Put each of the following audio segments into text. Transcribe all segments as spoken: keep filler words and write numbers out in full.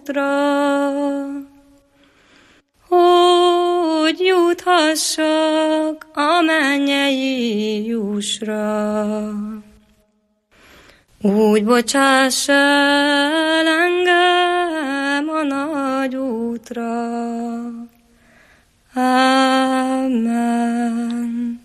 útra, hogy juthassak a mennyei jussra. Úgy bocsáss el engem a nagy útra. Amen.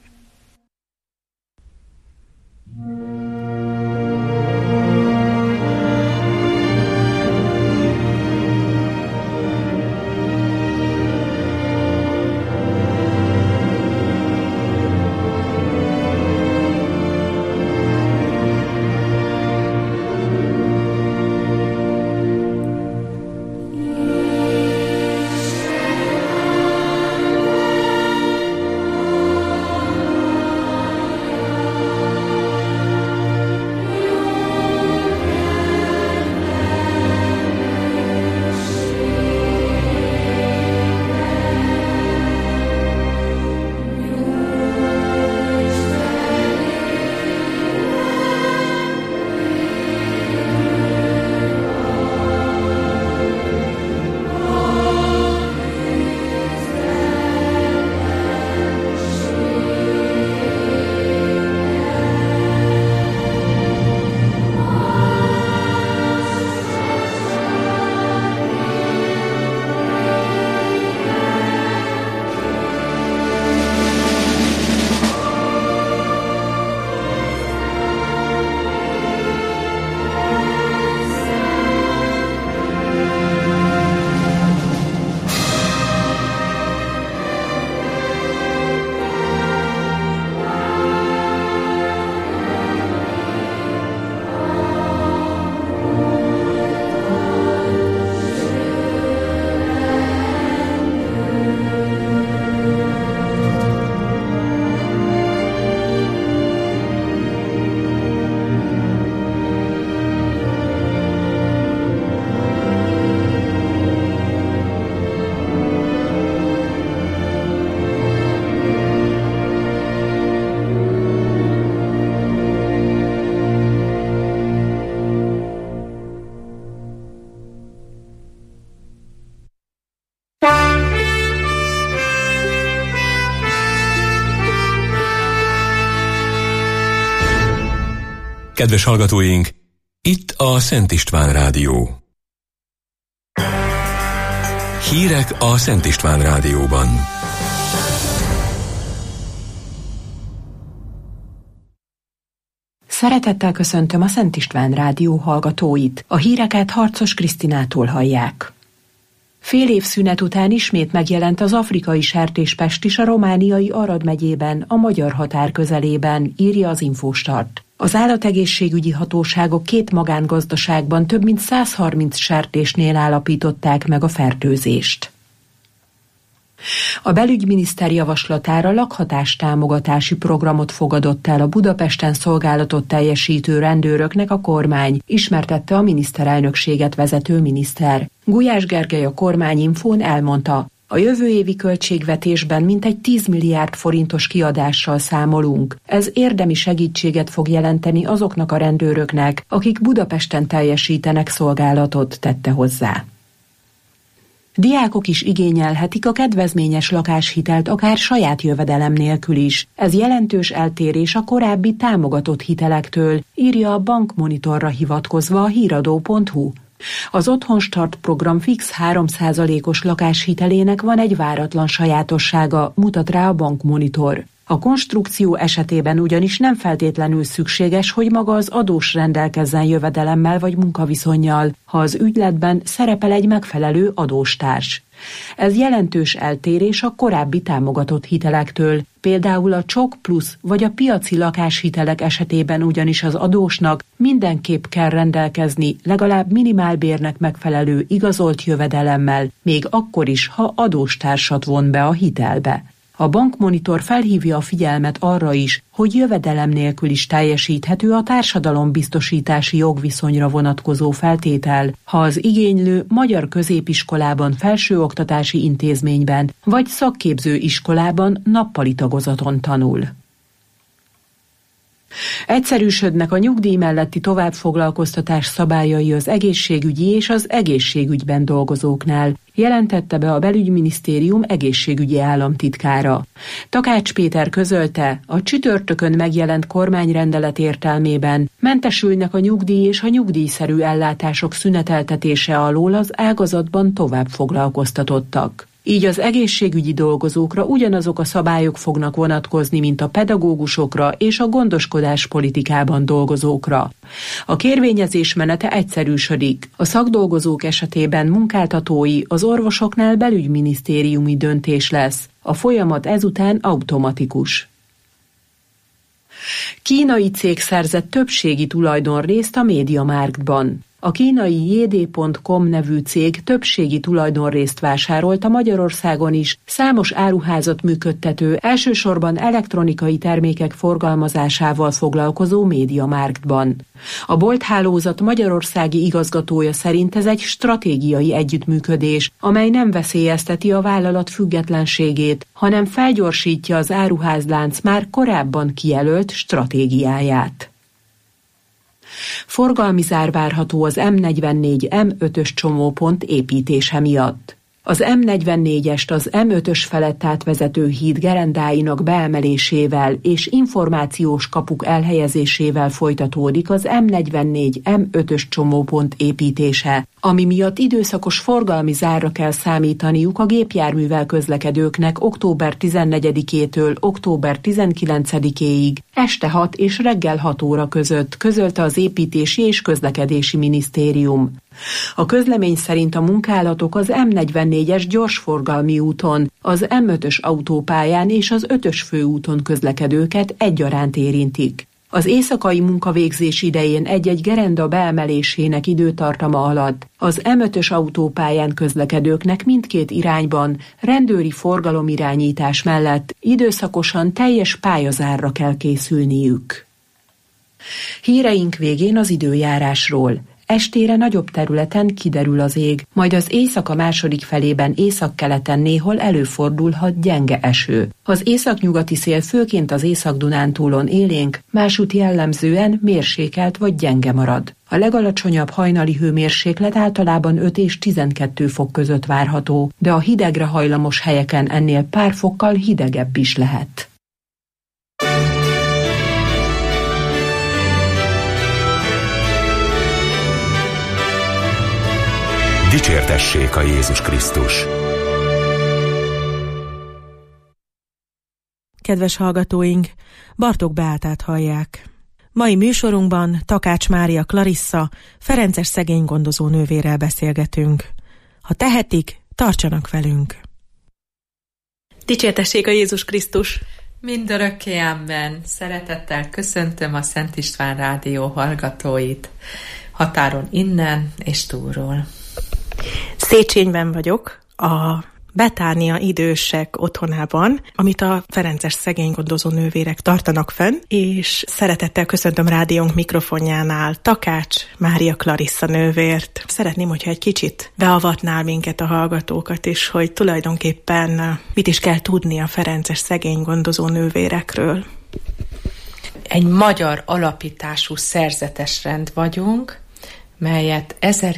Kedves hallgatóink, itt a Szent István Rádió. Hírek a Szent István Rádióban. Szeretettel köszöntöm a Szent István Rádió hallgatóit. A híreket Harcos Krisztinától hallják. Fél év szünet után ismét megjelent az afrikai sertéspest is a romániai Arad megyében, a magyar határ közelében, írja az Infostart. Az állategészségügyi hatóságok két magángazdaságban több mint száz harminc sertésnél állapították meg a fertőzést. A belügyminiszter javaslatára lakhatástámogatási programot fogadott el a Budapesten szolgálatot teljesítő rendőröknek a kormány, ismertette a miniszterelnökséget vezető miniszter. Gulyás Gergely a Kormányinfón elmondta, a jövő évi költségvetésben mintegy tíz milliárd forintos kiadással számolunk. Ez érdemi segítséget fog jelenteni azoknak a rendőröknek, akik Budapesten teljesítenek szolgálatot, tette hozzá. Diákok is igényelhetik a kedvezményes lakáshitelt akár saját jövedelem nélkül is. Ez jelentős eltérés a korábbi támogatott hitelektől, írja a Bankmonitorra hivatkozva a híradó pont hu. Az Otthonstart program fix három százalékos lakáshitelének van egy váratlan sajátossága, mutat rá a Bankmonitor. A konstrukció esetében ugyanis nem feltétlenül szükséges, hogy maga az adós rendelkezzen jövedelemmel vagy munkaviszonnyal, ha az ügyletben szerepel egy megfelelő adóstárs. Ez jelentős eltérés a korábbi támogatott hitelektől, például a Csok Plusz vagy a piaci lakáshitelek esetében ugyanis az adósnak mindenképp kell rendelkezni legalább minimálbérnek megfelelő igazolt jövedelemmel, még akkor is, ha adóstársat von be a hitelbe. A Bankmonitor felhívja a figyelmet arra is, hogy jövedelem nélkül is teljesíthető a társadalombiztosítási jogviszonyra vonatkozó feltétel, ha az igénylő magyar középiskolában, felsőoktatási intézményben vagy szakképző iskolában nappali tagozaton tanul. Egyszerűsödnek a nyugdíj melletti továbbfoglalkoztatás szabályai az egészségügyi és az egészségügyben dolgozóknál, jelentette be a Belügyminisztérium egészségügyi államtitkára. Takács Péter közölte, a csütörtökön megjelent kormányrendelet értelmében mentesülnek a nyugdíj és a nyugdíjszerű ellátások szüneteltetése alól az ágazatban tovább foglalkoztatottak. Így az egészségügyi dolgozókra ugyanazok a szabályok fognak vonatkozni, mint a pedagógusokra és a gondoskodás politikában dolgozókra. A kérvényezés menete egyszerűsödik. A szakdolgozók esetében munkáltatói, az orvosoknál belügyminisztériumi döntés lesz. A folyamat ezután automatikus. Kínai cég szerzett többségi tulajdonrészt a MediaMarktban. A kínai jé dé pont com nevű cég többségi tulajdonrészt vásárolt a Magyarországon is számos áruházat működtető, elsősorban elektronikai termékek forgalmazásával foglalkozó MediaMarktban. A bolthálózat magyarországi igazgatója szerint ez egy stratégiai együttműködés, amely nem veszélyezteti a vállalat függetlenségét, hanem felgyorsítja az áruházlánc már korábban kijelölt stratégiáját. Forgalmi zár várható az M negyvennégy M ötös csomópont építése miatt. Az M negyvennégyest az M ötös felett átvezető híd gerendáinak beemelésével és információs kapuk elhelyezésével folytatódik az M negyvennégy M ötös csomópont építése, ami miatt időszakos forgalmi zárra kell számítaniuk a gépjárművel közlekedőknek október tizennegyedikétől október tizenkilencedikéig este hat és reggel hat óra között, közölte az Építési és Közlekedési Minisztérium. A közlemény szerint a munkálatok az M negyvennégyes gyorsforgalmi úton, az M ötös autópályán és az ötös főúton közlekedőket egyaránt érintik. Az éjszakai munkavégzés idején egy-egy gerenda beemelésének időtartama alatt az M ötös autópályán közlekedőknek mindkét irányban rendőri forgalomirányítás mellett időszakosan teljes pályazárra kell készülniük. Híreink végén az időjárásról. Estére nagyobb területen kiderül az ég, majd az éjszaka második felében északkeleten néhol előfordulhat gyenge eső. Az északnyugati szél főként az Észak-Dunántúlon élénk, másút jellemzően mérsékelt vagy gyenge marad. A legalacsonyabb hajnali hőmérséklet általában öt és tizenkettő fok között várható, de a hidegre hajlamos helyeken ennél pár fokkal hidegebb is lehet. Dicsértessék a Jézus Krisztus! Kedves hallgatóink, Bartók Beátát hallják. Mai műsorunkban Takács Mária Clarissa, ferences szegénygondozó nővérrel beszélgetünk. Ha tehetik, tartsanak velünk! Dicsértessék a Jézus Krisztus! Mindörökké amen. Szeretettel köszöntöm a Szent István Rádió hallgatóit, határon innen és túlról. Széchenyben vagyok, a Betánia idősek otthonában, amit a ferences szegénygondozó nővérek tartanak fenn, és szeretettel köszöntöm rádiónk mikrofonjánál Takács Mária Clarissa nővért. Szeretném, hogyha egy kicsit beavatnál minket, a hallgatókat is, hogy tulajdonképpen mit is kell tudni a ferences szegénygondozó nővérekről. Egy magyar alapítású szerzetes rend vagyunk, melyet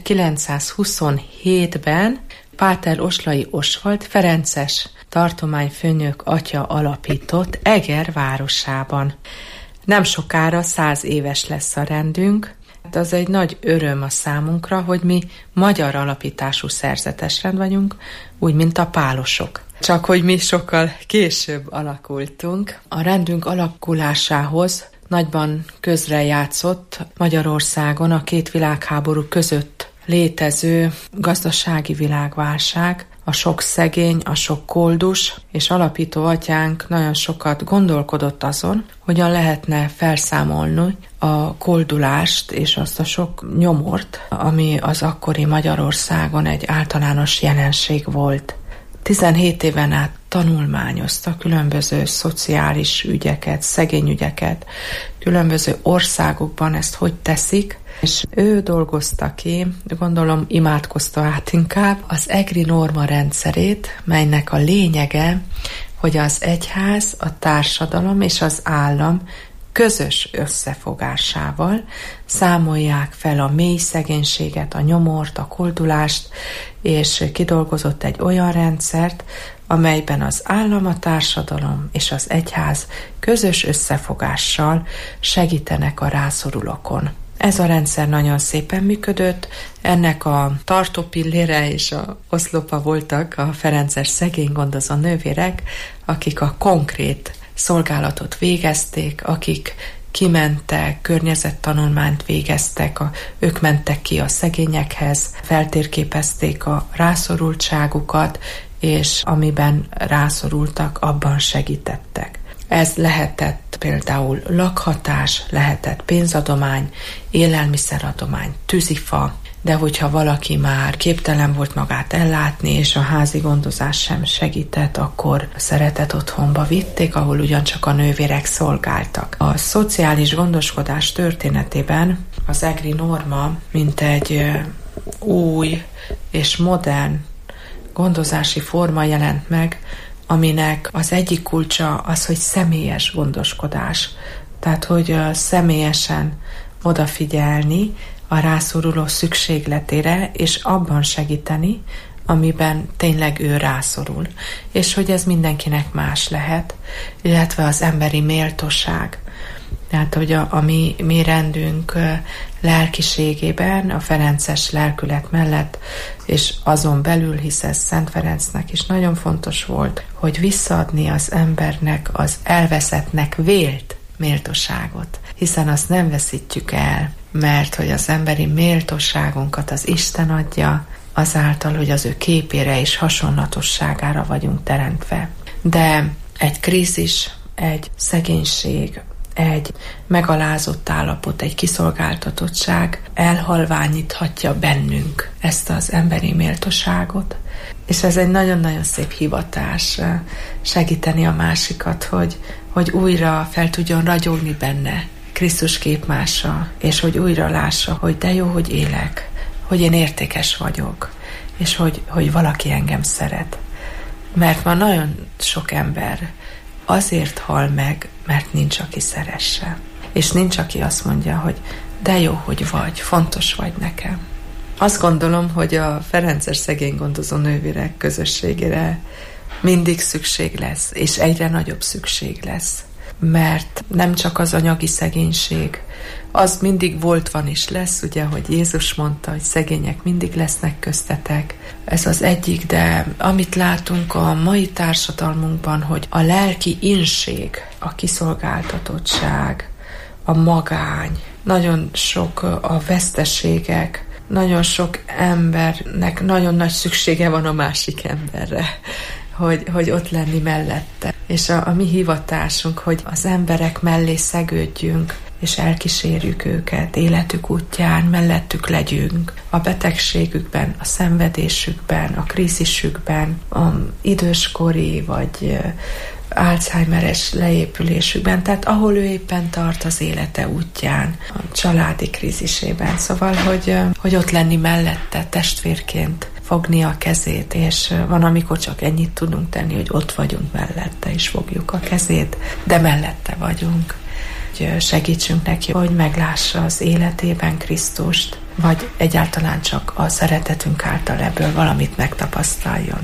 ezerkilencszázhuszonhétben Páter Oslai Osvald ferences tartományfőnök atya alapított Eger városában. Nem sokára száz éves lesz a rendünk, az egy nagy öröm a számunkra, hogy mi magyar alapítású szerzetes rend vagyunk, úgy, mint a pálosok. Csak hogy mi sokkal később alakultunk. A rendünk alakulásához nagyban közrejátszott Magyarországon a két világháború között létező gazdasági világválság, a sok szegény, a sok koldus, és alapító atyánk nagyon sokat gondolkodott azon, hogyan lehetne felszámolni a koldulást és azt a sok nyomort, ami az akkori Magyarországon egy általános jelenség volt. tizenhét éven át tanulmányozta különböző szociális ügyeket, szegényügyeket, különböző országokban ezt hogy teszik, és ő dolgozta ki, gondolom imádkozta át inkább, az egri norma rendszerét, melynek a lényege, hogy az egyház, a társadalom és az állam közös összefogásával számolják fel a mély szegénységet, a nyomort, a koldulást, és kidolgozott egy olyan rendszert, amelyben az állam, a társadalom és az egyház közös összefogással segítenek a rászorulókon. Ez a rendszer nagyon szépen működött, ennek a tartópillére és a oszlopa voltak a ferences szegénygondozó nővérek, akik a konkrét szolgálatot végezték, akik kimentek, környezettanulmányt végeztek, a, ők mentek ki a szegényekhez, feltérképezték a rászorultságukat, és amiben rászorultak, abban segítettek. Ez lehetett például lakhatás, lehetett pénzadomány, élelmiszeradomány, tűzifa, de hogyha valaki már képtelen volt magát ellátni, és a házi gondozás sem segített, akkor szeretett otthonba vitték, ahol ugyancsak a nővérek szolgáltak. A szociális gondoskodás történetében az egri norma, mint egy új és modern gondozási forma jelent meg, aminek az egyik kulcsa az, hogy személyes gondoskodás. Tehát, hogy személyesen odafigyelni a rászoruló szükségletére, és abban segíteni, amiben tényleg ő rászorul. És hogy ez mindenkinek más lehet, illetve az emberi méltóság. Tehát, hogy a, a mi, mi rendünk lelkiségében, a ferences lelkület mellett, és azon belül, hisz ez Szent Ferencnek is nagyon fontos volt, hogy visszaadni az embernek az elveszettnek vélt méltóságot, hiszen azt nem veszítjük el, mert hogy az emberi méltóságunkat az Isten adja, azáltal, hogy az ő képére és hasonlatosságára vagyunk teremtve. De egy krízis, egy szegénység, egy megalázott állapot, egy kiszolgáltatottság elhalványíthatja bennünk ezt az emberi méltóságot. És ez egy nagyon-nagyon szép hivatás segíteni a másikat, hogy, hogy újra fel tudjon ragyogni benne Krisztus képmása, és hogy újra lássa, hogy de jó, hogy élek, hogy én értékes vagyok, és hogy, hogy valaki engem szeret. Mert ma nagyon sok ember azért hal meg, mert nincs, aki szeresse. És nincs, aki azt mondja, hogy de jó, hogy vagy, fontos vagy nekem. Azt gondolom, hogy a ferences szegénygondozó nővérek közösségére mindig szükség lesz, és egyre nagyobb szükség lesz. Mert nem csak az anyagi szegénység, az mindig volt, van és lesz, ugye, hogy Jézus mondta, hogy szegények mindig lesznek köztetek. Ez az egyik, de amit látunk a mai társadalmunkban, hogy a lelki inség, a kiszolgáltatottság, a magány, nagyon sok a veszteségek, nagyon sok embernek nagyon nagy szüksége van a másik emberre, hogy, hogy ott lenni mellette. És a, a mi hivatásunk, hogy az emberek mellé szegődjünk, és elkísérjük őket életük útján, mellettük legyünk, a betegségükben, a szenvedésükben, a krízisükben, a időskori vagy Alzheimeres leépülésükben, tehát ahol ő éppen tart az élete útján, a családi krízisében. Szóval, hogy, hogy ott lenni mellette testvérként, fogni a kezét, és van, amikor csak ennyit tudunk tenni, hogy ott vagyunk mellette, és fogjuk a kezét, de mellette vagyunk. Hogy segítsünk neki, hogy meglássa az életében Krisztust, vagy egyáltalán csak a szeretetünk által ebből valamit megtapasztaljon.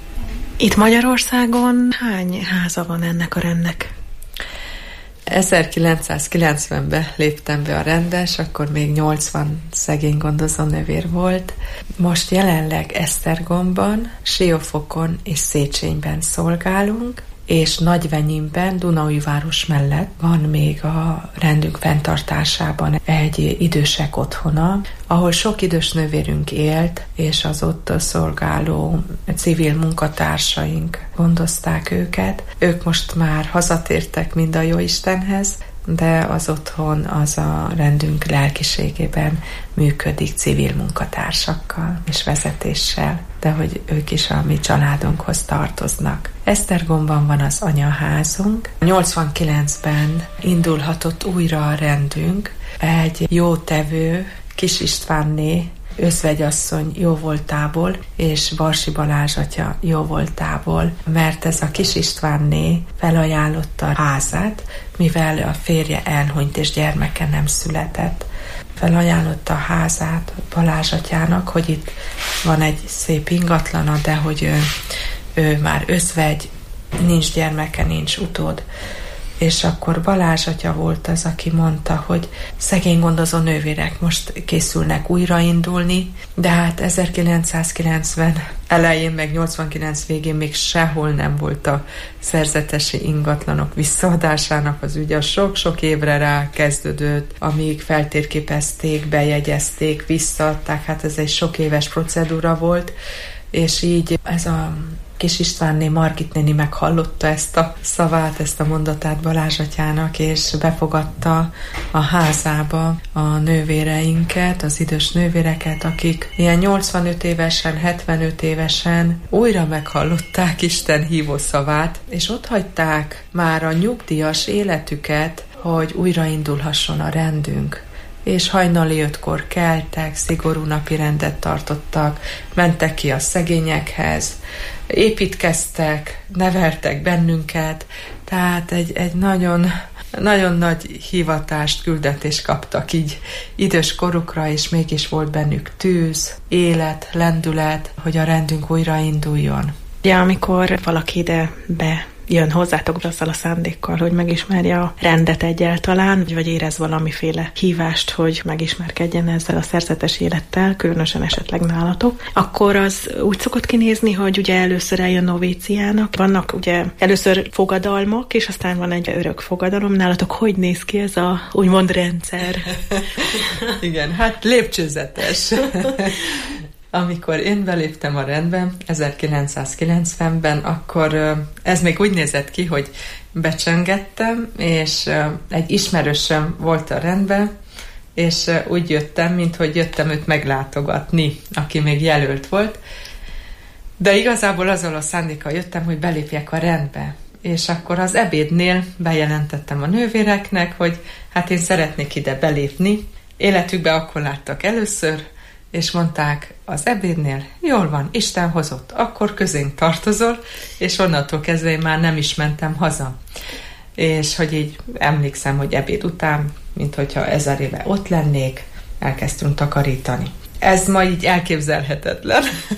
Itt Magyarországon hány háza van ennek a rendnek? ezerkilencszázkilencvenben léptem be a rendbe, és akkor még nyolcvan szegény gondozó nővér volt. Most jelenleg Esztergomban, Siófokon és Széchenyben szolgálunk, és Nagyvenyimben, Dunaújváros mellett van még a rendünk fenntartásában egy idősek otthona, ahol sok idős nővérünk élt, és az ott szolgáló civil munkatársaink gondozták őket. Ők most már hazatértek mind a Jóistenhez, de az otthon az a rendünk lelkiségében működik civil munkatársakkal és vezetéssel, de hogy ők is a mi családunkhoz tartoznak. Esztergomban van az anyaházunk. nyolcvankilencben indulhatott újra a rendünk. Egy jótevő, Kis Istvánné özvegyasszony jóvoltából, és Barsi Balázs atya jóvoltából, mert ez a Kis Istvánné felajánlotta a házát, mivel a férje elhunyt és gyermeke nem született. Felajánlotta a házát Balázs atyának, hogy itt van egy szép ingatlana, de hogy ő, ő már özvegy, nincs gyermeke, nincs utód. És akkor Balázs atya volt az, aki mondta, hogy szegény gondozó nővérek most készülnek újraindulni, de hát ezerkilencszázkilencven elején, meg nyolcvankilenc végén még sehol nem volt a szerzetesi ingatlanok visszaadásának az ügye. Sok-sok évre rá kezdődött, amíg feltérképezték, bejegyezték, visszaadták, hát ez egy sok éves procedúra volt, és így ez a Kis Istvánné, Margit néni meghallotta ezt a szavát, ezt a mondatát Balázs atyának, és befogadta a házába a nővéreinket, az idős nővéreket, akik ilyen nyolcvanöt évesen, hetvenöt évesen újra meghallották Isten hívó szavát, és ott hagyták már a nyugdíjas életüket, hogy újraindulhasson a rendünk. És hajnali ötkor keltek, szigorú napi rendet tartottak, mentek ki a szegényekhez, építkeztek, neveltek bennünket, tehát egy, egy nagyon, nagyon nagy hivatást, küldetést kaptak így idős korukra, és mégis volt bennük tűz, élet, lendület, hogy a rendünk újrainduljon. Ja, amikor valaki ide be jön hozzátok azzal a szándékkal, hogy megismerje a rendet egyáltalán, vagy érez valamiféle hívást, hogy megismerkedjen ezzel a szerzetes élettel, különösen esetleg nálatok, akkor az úgy szokott kinézni, hogy ugye először eljön novíciának, vannak ugye először fogadalmak, és aztán van egy örök fogadalom. Nálatok hogy néz ki ez a úgymond rendszer? Igen, hát lépcsőzetes. Amikor én beléptem a rendbe ezerkilencszázkilencvenben, akkor ez még úgy nézett ki, hogy becsöngettem, és egy ismerősöm volt a rendben, és úgy jöttem, mint hogy jöttem őt meglátogatni, aki még jelölt volt. De igazából azzal a szándékkal jöttem, hogy belépjek a rendbe. És akkor az ebédnél bejelentettem a nővéreknek, hogy hát én szeretnék ide belépni. Életükbe akkor láttak először, és mondták az ebédnél, jól van, Isten hozott, akkor közénk tartozol, és onnantól kezdve én már nem is mentem haza. És hogy így emlékszem, hogy ebéd után, mint hogyha ezer éve ott lennék, elkezdtünk takarítani. Ez ma így elképzelhetetlen,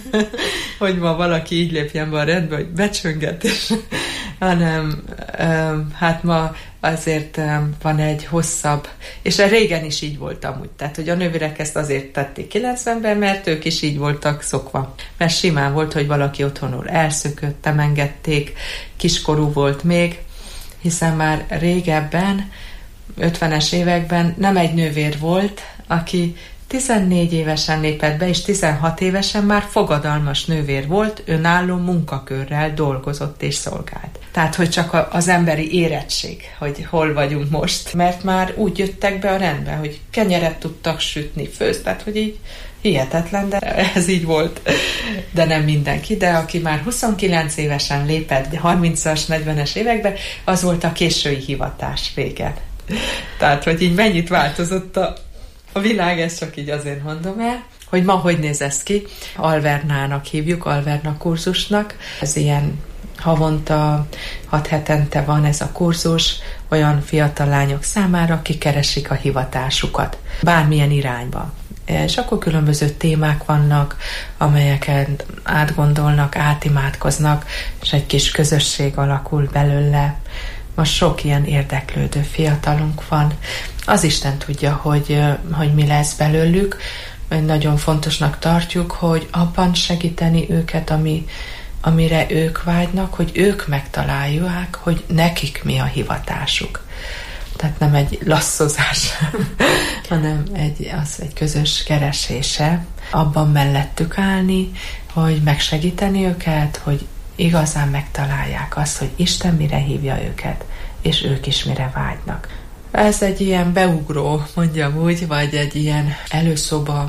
hogy ma valaki így lépjen be a rendbe, hogy becsöngetés, hanem hát ma azért van egy hosszabb, és régen is így volt amúgy, tehát hogy a nővérek ezt azért tették kilencvenben, mert ők is így voltak szokva. Mert simán volt, hogy valaki otthonról elszökött, nem engedték, kiskorú volt még, hiszen már régebben, ötvenes években nem egy nővér volt, aki tizennégy évesen lépett be, és tizenhat évesen már fogadalmas nővér volt, önálló munkakörrel dolgozott és szolgált. Tehát, hogy csak az emberi érettség, hogy hol vagyunk most. Mert már úgy jöttek be a rendbe, hogy kenyeret tudtak sütni, főzt, tehát, hogy így hihetetlen, de ez így volt. De nem mindenki, de aki már huszonkilenc évesen lépett, harmincas, negyvenes években, az volt a késői hivatás régen. Tehát, hogy így mennyit változott a A világ, ezt csak így azért mondom el, hogy ma hogy néz ez ki. Alvernának hívjuk, Alverna kurzusnak. Ez ilyen havonta, hat hetente van ez a kurzus, olyan fiatal lányok számára, akik keresik a hivatásukat, bármilyen irányba. És akkor különböző témák vannak, amelyeket átgondolnak, átimádkoznak, és egy kis közösség alakul belőle. Most sok ilyen érdeklődő fiatalunk van. Az Isten tudja, hogy, hogy mi lesz belőlük. Nagyon fontosnak tartjuk, hogy abban segíteni őket, ami, amire ők vágynak, hogy ők megtalálják, hogy nekik mi a hivatásuk. Tehát nem egy lasszozás, hanem egy, az egy közös keresése. Abban mellettük állni, hogy megsegíteni őket, hogy igazán megtalálják azt, hogy Isten mire hívja őket, és ők is mire vágynak. Ez egy ilyen beugró, mondjam úgy, vagy egy ilyen előszoba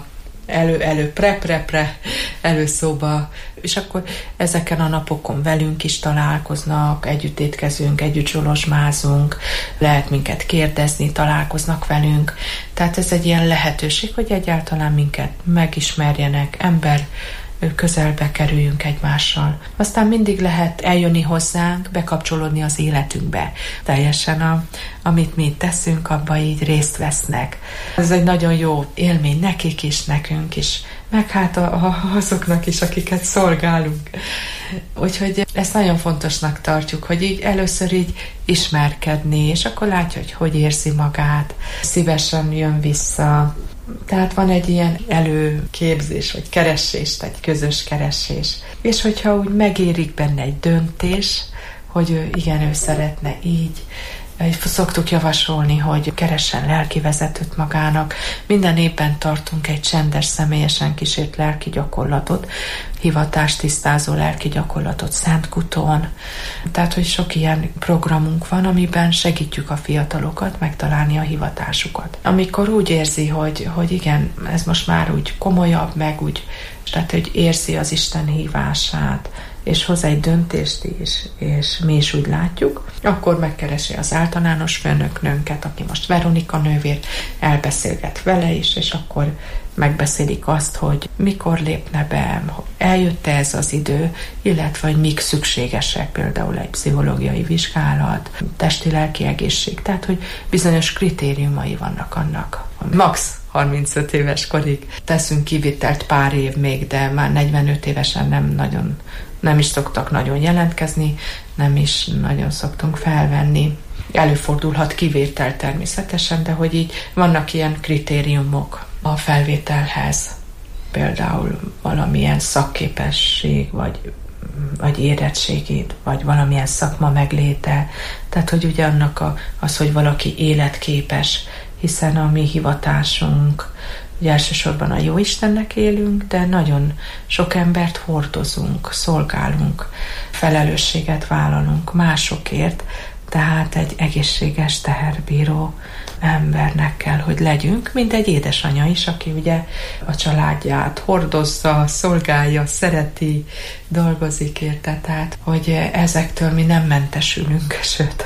elő-elő, pre-pre-pre, előszóba, és akkor ezeken a napokon velünk is találkoznak, együtt étkezünk, együtt zsolozsmázunk, lehet minket kérdezni, találkoznak velünk, tehát ez egy ilyen lehetőség, hogy egyáltalán minket megismerjenek, ember közelbe kerüljünk egymással. Aztán mindig lehet eljönni hozzánk, bekapcsolódni az életünkbe. Teljesen a, amit mi teszünk, abban így részt vesznek. Ez egy nagyon jó élmény nekik is, nekünk is, meg hát a, a, azoknak is, akiket szolgálunk. Úgyhogy ezt nagyon fontosnak tartjuk, hogy így először így ismerkedni, és akkor látja, hogy hogy érzi magát, szívesen jön vissza. Tehát van egy ilyen előképzés, vagy keresés, egy közös keresés. És hogyha úgy megérik benne egy döntés, hogy ő, igen, ő szeretne így, szoktuk javasolni, hogy keressen lelkivezetőt magának. Minden évben tartunk egy csendes, személyesen kísért lelki gyakorlatot, hivatástisztázó lelki gyakorlatot Szentkutón. Tehát, hogy sok ilyen programunk van, amiben segítjük a fiatalokat megtalálni a hivatásukat. Amikor úgy érzi, hogy, hogy igen, ez most már úgy komolyabb, meg úgy, tehát, hogy érzi az Isten hívását, és hoz egy döntést is, és mi is úgy látjuk, akkor megkeresi az általános főnöknőnket, aki most Veronika nővér, elbeszélget vele is, és akkor megbeszélik azt, hogy mikor lépne be, eljött-e ez az idő, illetve hogy mik szükségesek, például egy pszichológiai vizsgálat, testi-lelki egészség, tehát hogy bizonyos kritériumai vannak annak. Max harmincöt éves korig teszünk kivitelt pár év még, de már negyvenöt évesen nem nagyon, nem is szoktak nagyon jelentkezni, nem is nagyon szoktunk felvenni. Előfordulhat kivétel természetesen, de hogy így vannak ilyen kritériumok a felvételhez. Például valamilyen szakképesség, vagy, vagy érettségét, vagy valamilyen szakma megléte. Tehát, hogy ugye annak a, az, hogy valaki életképes, hiszen a mi hivatásunk, ugye elsősorban a Jóistennek élünk, de nagyon sok embert hordozunk, szolgálunk, felelősséget vállalunk másokért, tehát egy egészséges teherbíró embernek kell, hogy legyünk, mint egy édesanya is, aki ugye a családját hordozza, szolgálja, szereti, dolgozik érte, tehát hogy ezektől mi nem mentesülünk, sőt,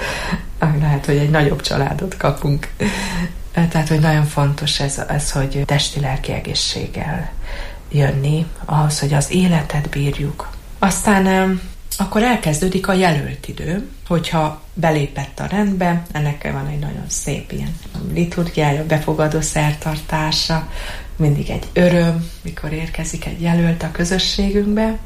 lehet, hogy egy nagyobb családot kapunk. Tehát, hogy nagyon fontos ez, ez hogy testi-lelki egészséggel jönni, ahhoz, hogy az életet bírjuk. Aztán akkor elkezdődik a jelölt idő, hogyha belépett a rendbe, ennek van egy nagyon szép ilyen liturgiája, befogadó szertartása, mindig egy öröm, mikor érkezik egy jelölt a közösségünkbe,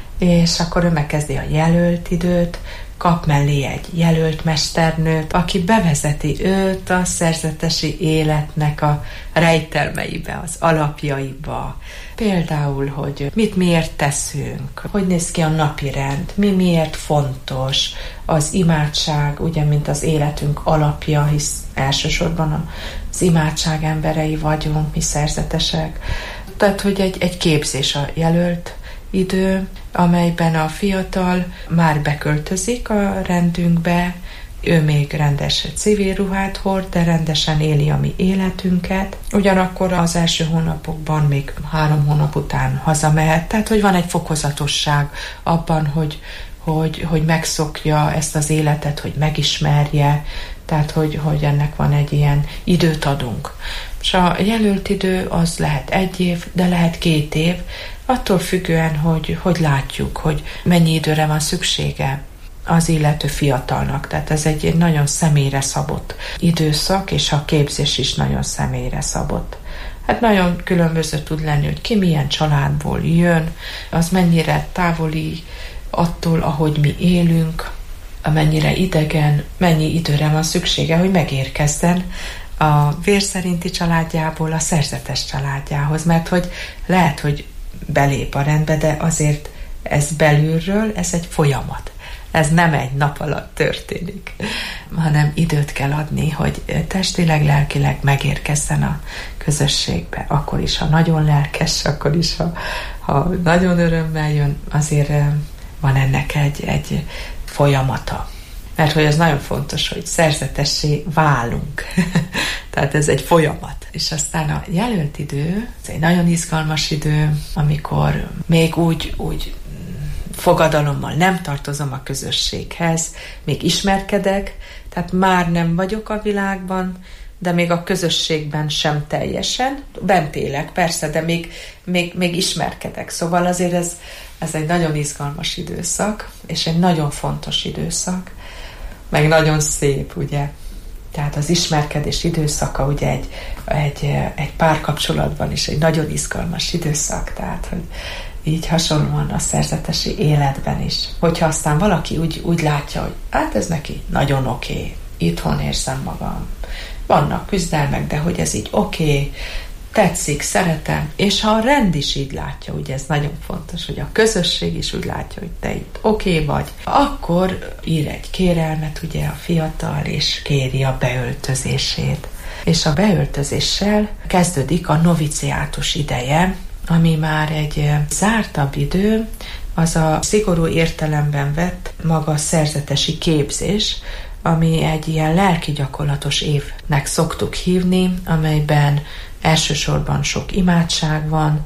és akkor ő megkezdi a jelölt időt, kap mellé egy jelölt mesternőt, aki bevezeti őt a szerzetesi életnek a rejtelmeibe, az alapjaiba. Például, hogy mit miért teszünk, hogy néz ki a napirend, mi miért fontos, az imádság, ugye, mint az életünk alapja, hisz elsősorban az imádság emberei vagyunk, mi szerzetesek. Tehát, hogy egy, egy képzés a jelölt idő, amelyben a fiatal már beköltözik a rendünkbe, ő még rendes civil ruhát hord, de rendesen éli a mi életünket. Ugyanakkor az első hónapokban, még három hónap után hazamehet, tehát hogy van egy fokozatosság abban, hogy, hogy, hogy megszokja ezt az életet, hogy megismerje, tehát hogy, hogy ennek van egy ilyen időt adunk. És a jelölt idő az lehet egy év, de lehet két év, attól függően, hogy, hogy látjuk, hogy mennyi időre van szüksége az illető fiatalnak. Tehát ez egy, egy nagyon személyre szabott időszak, és a képzés is nagyon személyre szabott. Hát nagyon különböző tud lenni, hogy ki milyen családból jön, az mennyire távoli attól, ahogy mi élünk, amennyire idegen, mennyi időre van szüksége, hogy megérkezzen a vérszerinti családjából a szerzetes családjához, mert hogy lehet, hogy belép a rendbe, de azért ez belülről, ez egy folyamat. Ez nem egy nap alatt történik, hanem időt kell adni, hogy testileg, lelkileg megérkezzen a közösségbe. Akkor is, ha nagyon lelkes, akkor is, ha, ha nagyon örömmel jön, azért van ennek egy, egy folyamata. Mert hogy az nagyon fontos, hogy szerzetessé válunk. Tehát ez egy folyamat. És aztán a jelölt idő, ez egy nagyon izgalmas idő, amikor még úgy, úgy fogadalommal nem tartozom a közösséghez, még ismerkedek, tehát már nem vagyok a világban, de még a közösségben sem teljesen. Bent élek, persze, de még, még, még ismerkedek. Szóval azért ez, ez egy nagyon izgalmas időszak, és egy nagyon fontos időszak, meg nagyon szép, ugye. Tehát az ismerkedés időszaka ugye egy, egy, egy párkapcsolatban is egy nagyon izgalmas időszak, tehát hogy így hasonlóan a szerzetesi életben is. Hogyha aztán valaki úgy, úgy látja, hogy hát ez neki nagyon oké, okay, itthon érzem magam, vannak küzdelmek, de hogy ez így oké, okay, tetszik, szeretem, és ha a rend is így látja, ugye ez nagyon fontos, hogy a közösség is úgy látja, hogy te itt oké okay vagy, akkor ír egy kérelmet ugye a fiatal, és kéri a beöltözését. És a beöltözéssel kezdődik a noviciátus ideje, ami már egy zártabb idő, az a szigorú értelemben vett maga a szerzetesi képzés, ami egy ilyen lelki gyakorlatos évnek szoktuk hívni, amelyben elsősorban sok imádság van,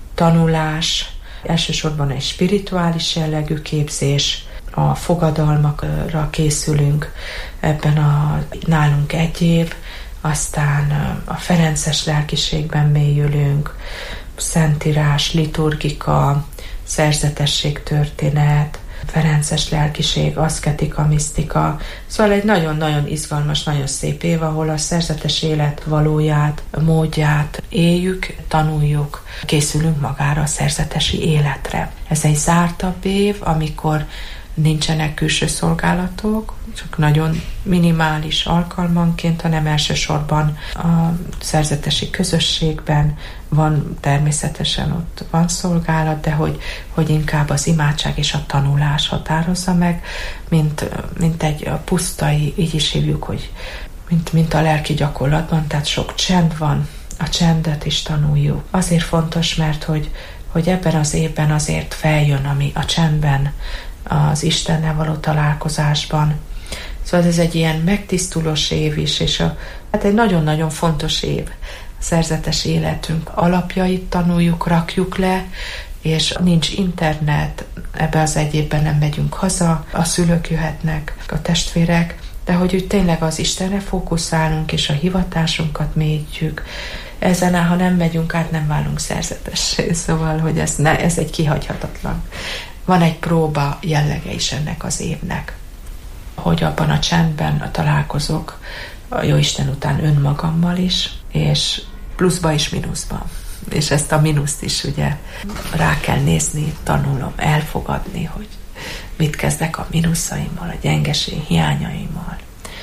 tanulás, elsősorban egy spirituális jellegű képzés, a fogadalmakra készülünk, ebben a nálunk egy év, aztán a ferences lelkiségben mélyülünk, szentírás, liturgika, szerzetesség történet, ferences lelkiség, aszketika, misztika. Szóval egy nagyon-nagyon izgalmas, nagyon szép év, ahol a szerzetes élet valóját, módját éljük, tanuljuk, készülünk magára a szerzetesi életre. Ez egy zártabb év, amikor nincsenek külső szolgálatok, csak nagyon minimális alkalmanként, hanem elsősorban a szerzetesi közösségben van, természetesen ott van szolgálat, de hogy, hogy inkább az imádság és a tanulás határozza meg, mint, mint egy pusztai, így is hívjuk, hogy mint, mint a lelki gyakorlatban, tehát sok csend van, a csendet is tanuljuk. Azért fontos, mert hogy, hogy ebben az évben azért feljön, ami a csendben, az Istennel való találkozásban. Szóval ez egy ilyen megtisztulós év is, és a, hát egy nagyon-nagyon fontos év. A szerzetes életünk alapjait tanuljuk, rakjuk le, és nincs internet, ebbe az egy évben nem megyünk haza, a szülők jöhetnek, a testvérek, de hogy úgy tényleg az Istenre fókuszálunk, és a hivatásunkat mélyítjük. Ezen, ha nem megyünk át, nem válunk szerzetessé, szóval, hogy ez, ne, ez egy kihagyhatatlan. Van egy próba jellege is ennek az évnek, hogy abban a csendben találkozok a Jóisten után önmagammal is, és pluszba és mínuszba. És ezt a mínuszt is ugye rá kell nézni, tanulom, elfogadni, hogy mit kezdek a mínuszaimmal, a gyengeség hiányaimmal.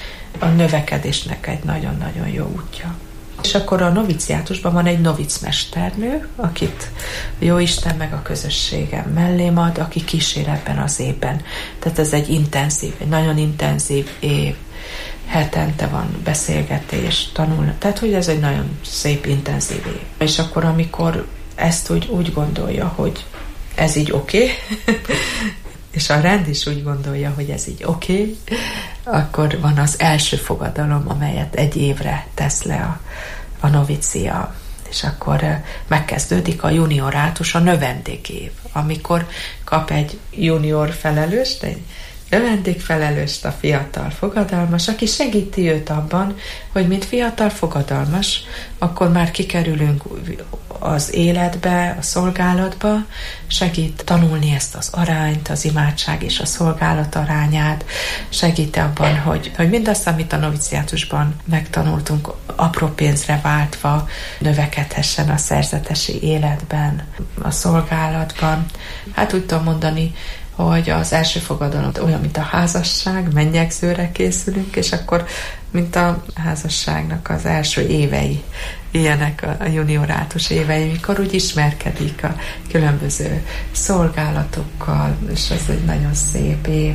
A növekedésnek egy nagyon-nagyon jó útja. És akkor a noviciátusban van egy novicmesternő, akit Jóisten meg a közösségem mellém ad, aki kísér ebben az évben. Tehát ez egy intenzív, egy nagyon intenzív év. Hetente van beszélgetés, tanul. Tehát, hogy ez egy nagyon szép, intenzív év. És akkor, amikor ezt úgy, úgy gondolja, hogy ez így oké, okay, és a rend is úgy gondolja, hogy ez így oké, okay, akkor van az első fogadalom, amelyet egy évre tesz le a, a novicia, és akkor megkezdődik a juniorátus, a növendékév, amikor kap egy junior felelőst, egy növendékfelelőst a fiatal fogadalmas, aki segíti őt abban, hogy mint fiatal fogadalmas, akkor már kikerülünk az életbe, a szolgálatba, segít tanulni ezt az arányt, az imádság és a szolgálat arányát, segít abban, hogy, hogy mindazt, amit a noviciátusban megtanultunk, apró pénzre váltva növekedhessen a szerzetesi életben, a szolgálatban. Hát úgy tudom mondani, hogy az első fogadalom olyan, mint a házasság, mennyegzőre készülünk, és akkor, mint a házasságnak az első évei, ilyenek a juniorátus évei, mikor úgy ismerkedik a különböző szolgálatokkal, és ez egy nagyon szép év.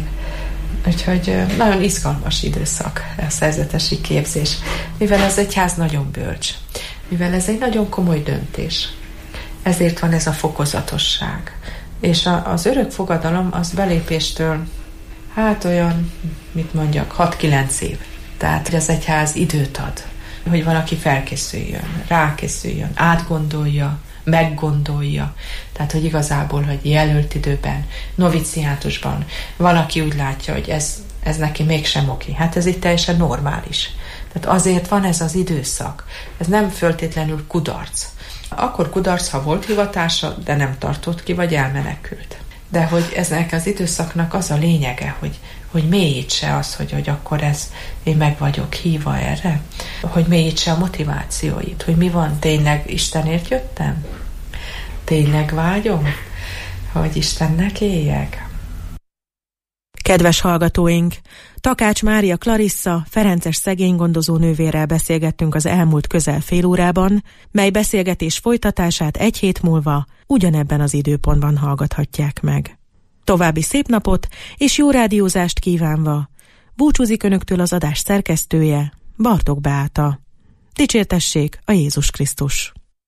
Úgyhogy nagyon izgalmas időszak a szerzetesi képzés, mivel az egyház nagyon bölcs, mivel ez egy nagyon komoly döntés. Ezért van ez a fokozatosság. És a, az örök fogadalom az belépéstől, hát olyan, mit mondjak, hat-kilenc év. Tehát az egyház időt ad hogy valaki felkészüljön, rákészüljön, átgondolja, meggondolja. Tehát, hogy igazából, hogy jelölt időben, noviciátusban valaki úgy látja, hogy ez, ez neki mégsem oké. Hát ez itt teljesen normális. Tehát azért van ez az időszak. Ez nem föltétlenül kudarc. Akkor kudarc, ha volt hivatása, de nem tartott ki, vagy elmenekült. De hogy ezek az időszaknak az a lényege, hogy, hogy mélyítse az, hogy, hogy akkor ez, én meg vagyok hívva erre, hogy mélyítse a motivációit, hogy mi van, tényleg Istenért jöttem? Tényleg vágyom, hogy Istennek éljek? Kedves hallgatóink! Takács Mária Clarissa, ferences szegénygondozó nővérrel beszélgettünk az elmúlt közel fél órában, mely beszélgetés folytatását egy hét múlva ugyanebben az időpontban hallgathatják meg. További szép napot és jó rádiózást kívánva búcsúzik önöktől az adás szerkesztője, Bartók Beáta. Dicsértessék a Jézus Krisztus!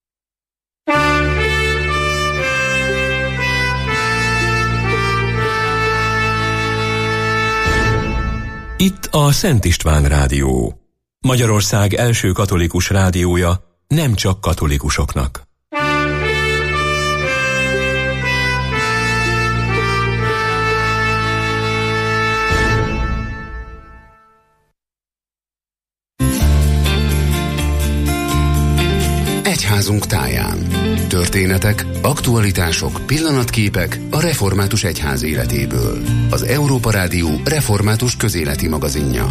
Itt a Szent István Rádió. Magyarország első katolikus rádiója, nem csak katolikusoknak. Egyházunk táján. Történetek, aktualitások, pillanatképek a református egyház életéből. Az Európa Rádió református közéleti magazinja.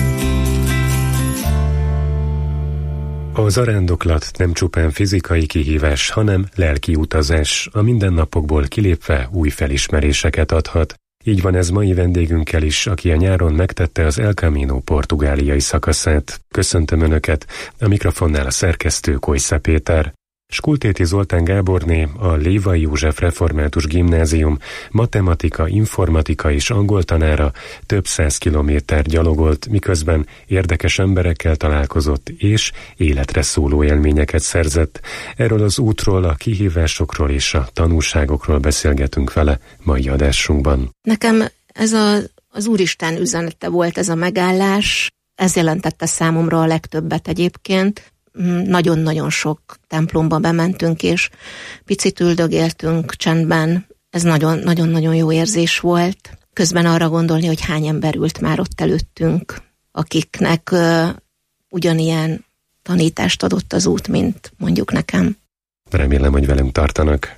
A zarándoklat nem csupán fizikai kihívás, hanem lelki utazás, a mindennapokból kilépve új felismeréseket adhat. Így van ez mai vendégünkkel is, aki a nyáron megtette az El Camino portugáliai szakaszát. Köszöntöm Önöket, a mikrofonnál a szerkesztő Kojsza Péter. Skultéti Zoltán Gáborné, a Lévai József Református Gimnázium matematika, informatika és angol tanára több száz kilométer gyalogolt, miközben érdekes emberekkel találkozott és életre szóló élményeket szerzett. Erről az útról, a kihívásokról és a tanulságokról beszélgetünk vele mai adásunkban. Nekem ez a, az Úristen üzenete volt ez a megállás, ez jelentette számomra a legtöbbet egyébként. Nagyon-nagyon sok templomba bementünk, és picit üldögéltünk csendben. Ez nagyon-nagyon jó érzés volt. Közben arra gondolni, hogy hány ember ült már ott előttünk, akiknek uh, ugyanilyen tanítást adott az út, mint mondjuk nekem. Remélem, hogy velünk tartanak.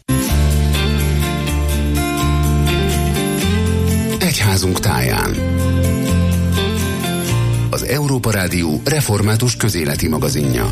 Egyházunk táján. Az Európa Rádió református közéleti magazinja.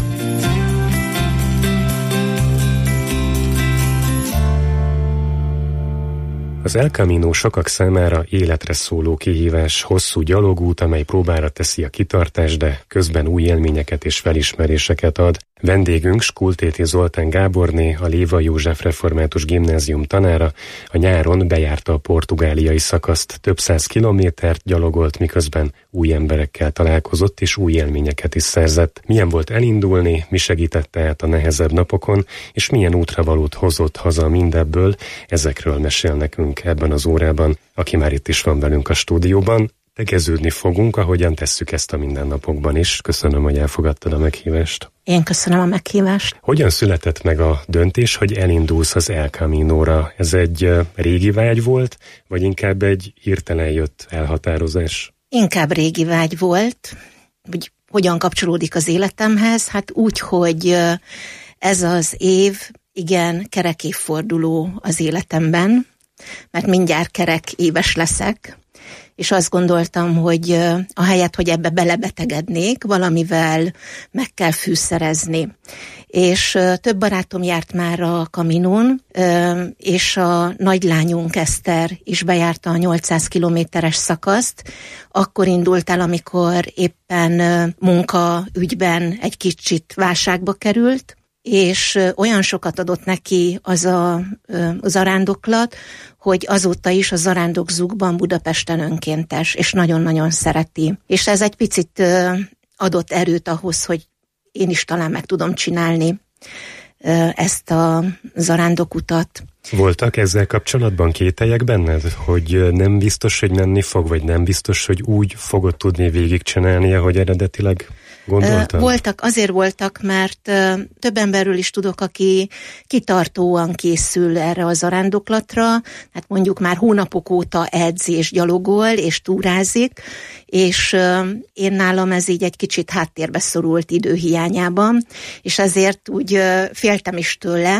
Az El Camino sokak számára életre szóló kihívás, hosszú gyalogút, amely próbára teszi a kitartást, de közben új élményeket és felismeréseket ad. Vendégünk Skultéti Zoltán Gáborné, a Lévai József Református Gimnázium tanára, a nyáron bejárta a portugáliai szakaszt, több száz kilométert gyalogolt, miközben új emberekkel találkozott és új élményeket is szerzett. Milyen volt elindulni, mi segítette át a nehezebb napokon, és milyen útravalót hozott haza mindebből, ezekről mesél nekünk ebben az órában, aki már itt is van velünk a stúdióban. Tegeződni fogunk, ahogyan tesszük ezt a mindennapokban is. Köszönöm, hogy elfogadtad a meghívást. Én köszönöm a meghívást. Hogyan született meg a döntés, hogy elindulsz az El Caminóra? Ez egy régi vágy volt, vagy inkább egy hirtelen jött elhatározás? Inkább régi vágy volt. Hogy hogyan kapcsolódik az életemhez? Hát úgy, hogy ez az év igen kerek évforduló az életemben, mert mindjárt kerek éves leszek, és azt gondoltam, hogy ahelyett, hogy ebbe belebetegednék, valamivel meg kell fűszerezni. És több barátom járt már a Caminón, és a nagylányunk Eszter is bejárta a nyolcszáz kilométeres szakaszt. Akkor indult el, amikor éppen munkaügyben egy kicsit válságba került, és olyan sokat adott neki az a, a zarándoklat, hogy azóta is a Zarándokzugban Budapesten önkéntes, és nagyon-nagyon szereti. És ez egy picit adott erőt ahhoz, hogy én is talán meg tudom csinálni ezt a zarándokutat. Voltak ezzel kapcsolatban kételyek benned, hogy nem biztos, hogy menni fog, vagy nem biztos, hogy úgy fogod tudni végigcsinálni, ahogy eredetileg gondoltad? Voltak, azért voltak, mert több emberről is tudok, aki kitartóan készül erre a zarándoklatra, hát mondjuk már hónapok óta edz és gyalogol és túrázik, és én nálam ez így egy kicsit háttérbe szorult időhiányában, és ezért úgy féltem is tőle.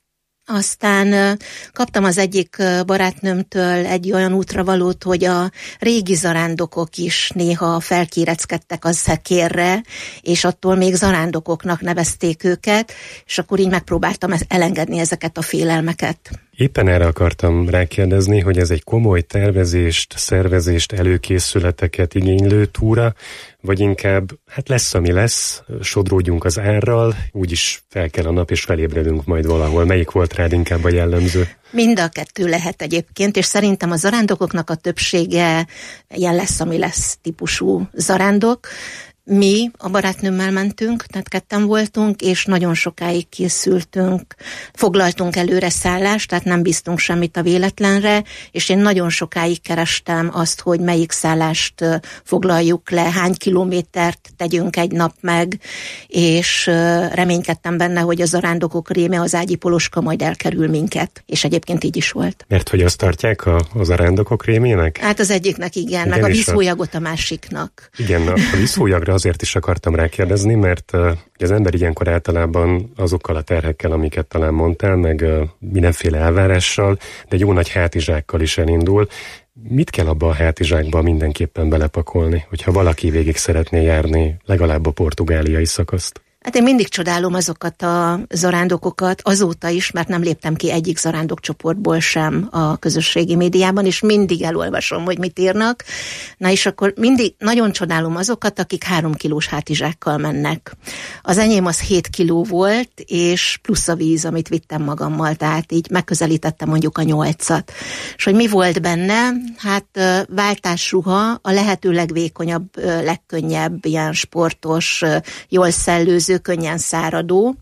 Aztán kaptam az egyik barátnőmtől egy olyan útravalót, hogy a régi zarándokok is néha felkéreckedtek a szekérre, és attól még zarándokoknak nevezték őket, és akkor így megpróbáltam elengedni ezeket a félelmeket. Éppen erre akartam rákérdezni, hogy ez egy komoly tervezést, szervezést, előkészületeket igénylő túra, vagy inkább, hát lesz, ami lesz, sodródjunk az árral, úgyis fel kell a nap, és felébredünk majd valahol. Melyik volt rád inkább a jellemző? Mind a kettő lehet egyébként, és szerintem a zarándokoknak a többsége ilyen lesz, ami lesz típusú zarándok. Mi a barátnőmmel mentünk, tehát ketten voltunk, és nagyon sokáig készültünk, foglaltunk előre szállást, tehát nem bíztunk semmit a véletlenre, és én nagyon sokáig kerestem azt, hogy melyik szállást foglaljuk le, hány kilométert tegyünk egy nap meg, és reménykedtem benne, hogy a zarándokok réme, az ágyi poloska majd elkerül minket, és egyébként így is volt. Mert hogy azt tartják a, a zarándokok rémének? Hát az egyiknek igen, igen meg a vízhólyagot a másiknak. Igen, a, a vízhólyagra azért is akartam rákérdezni, mert uh, az ember ilyenkor általában azokkal a terhekkel, amiket talán mondtál, meg uh, mindenféle elvárással, de egy jó nagy hátizsákkal is elindul. Mit kell abba a hátizsákba mindenképpen belepakolni, hogyha valaki végig szeretné járni legalább a portugáliai szakaszt? Hát én mindig csodálom azokat a zarándokokat, azóta is, mert nem léptem ki egyik zarándokcsoportból sem a közösségi médiában, és mindig elolvasom, hogy mit írnak. Na és akkor mindig nagyon csodálom azokat, akik három kilós hátizsákkal mennek. Az enyém az hét kiló volt, és plusz a víz, amit vittem magammal, tehát így megközelítettem mondjuk a nyolcat. És hogy mi volt benne? Hát váltásruha, a lehető legvékonyabb, legkönnyebb, ilyen sportos, jól szellőző, könnyen száradó.